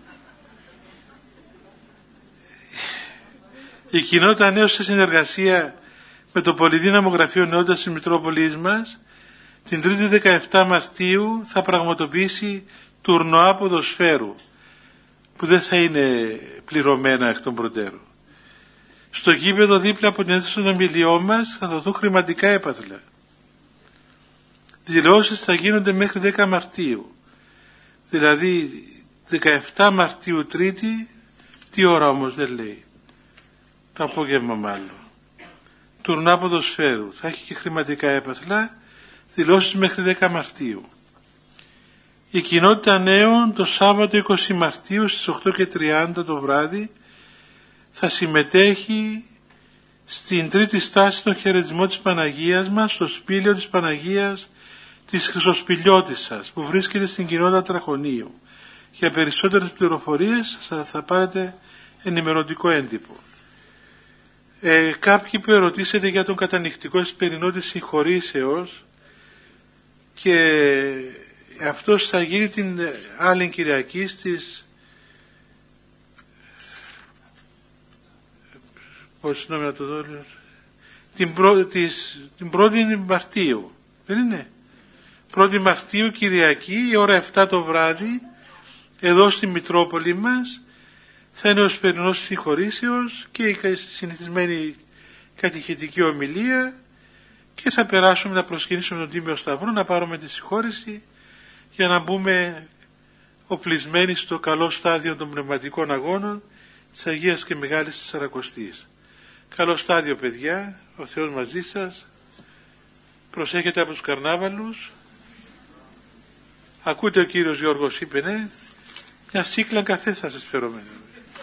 Η κοινότητα νέως σε συνεργασία με το Πολυδύναμο Γραφείο Νεότητας της Μητρόπολης μας την Τρίτη δεκαεπτά Μαρτίου θα πραγματοποιήσει τουρνουά ποδοσφαίρου που δεν θα είναι πληρωμένα εκ των προτέρων. Στο γήπεδο δίπλα από την αίθουσα των ομιλιών μας θα δοθούν χρηματικά έπαθλα. Δηλώσεις θα γίνονται μέχρι δέκα Μαρτίου. Δηλαδή δεκαεπτά Μαρτίου Τρίτη, τι ώρα όμως δεν λέει. Το απόγευμα μάλλον. Τουρνά ποδοσφαίρου. Θα έχει και χρηματικά έπαθλα. Δηλώσεις μέχρι δέκα Μαρτίου. Η κοινότητα νέων το Σάββατο είκοσι Μαρτίου στις οκτώ και τριάντα το βράδυ θα συμμετέχει στην τρίτη στάση των χαιρετισμό της Παναγίας μας στο σπήλαιο της Παναγίας της Χρυσοσπηλιώτισσας που βρίσκεται στην κοινότητα Τραχωνίου. Για περισσότερες πληροφορίες θα πάρετε ενημερωτικό έντυπο. Ε, κάποιοι που ερωτήσετε για τον κατανυκτικό εσπερινό της συγχωρήσεως και αυτός θα γίνει την άλλη Κυριακή στις πώς νόμι να το δω την, πρω, της, την πρώτη Μαρτίου, δεν είναι, πρώτη Μαρτίου Κυριακή η ώρα επτά το βράδυ εδώ στη Μητρόπολη μας θα είναι ο εσπερινός συγχωρήσεως και η συνηθισμένη κατηχητική ομιλία και θα περάσουμε να προσκυνήσουμε τον Τίμιο Σταυρό να πάρουμε τη συγχώρηση για να μπούμε οπλισμένοι στο καλό στάδιο των πνευματικών αγώνων της Αγίας και Μεγάλης Τεσσαρακοστής. Καλό στάδιο παιδιά, ο Θεός μαζί σας, προσέχετε από τους καρνάβαλους. Ακούτε ο κύριος Γιώργος είπε ναι, μια σύκλα καφέ θα σας φέρω με.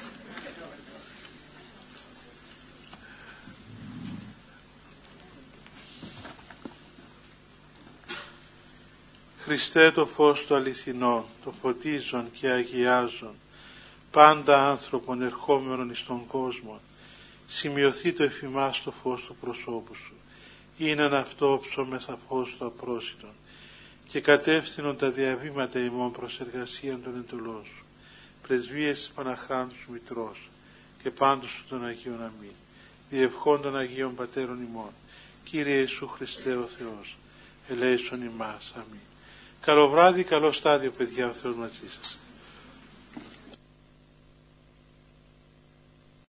Χριστέ το φως του αληθινό, το φωτίζον και αγιάζον, πάντα άνθρωπον ερχόμενον εις τον κόσμο, σημειωθεί το εφημάς το φως του προσώπου σου, είναι αυτό ψωμεθα φως του απρόσιτον, και κατεύθυνον τα διαβήματα ημών προς εργασίαν των εντολών σου, πρεσβείες της Παναχράντου σου Μητρός, και πάντως σου των Αγίων αμήν, διευχών των Αγίων Πατέρων ημών, Κύριε Ιησού Χριστέ ο Θεός, ελέησον ημάς, αμήν. Καλό βράδυ, καλό στάδιο παιδιά, ο Θεός μαζί σας.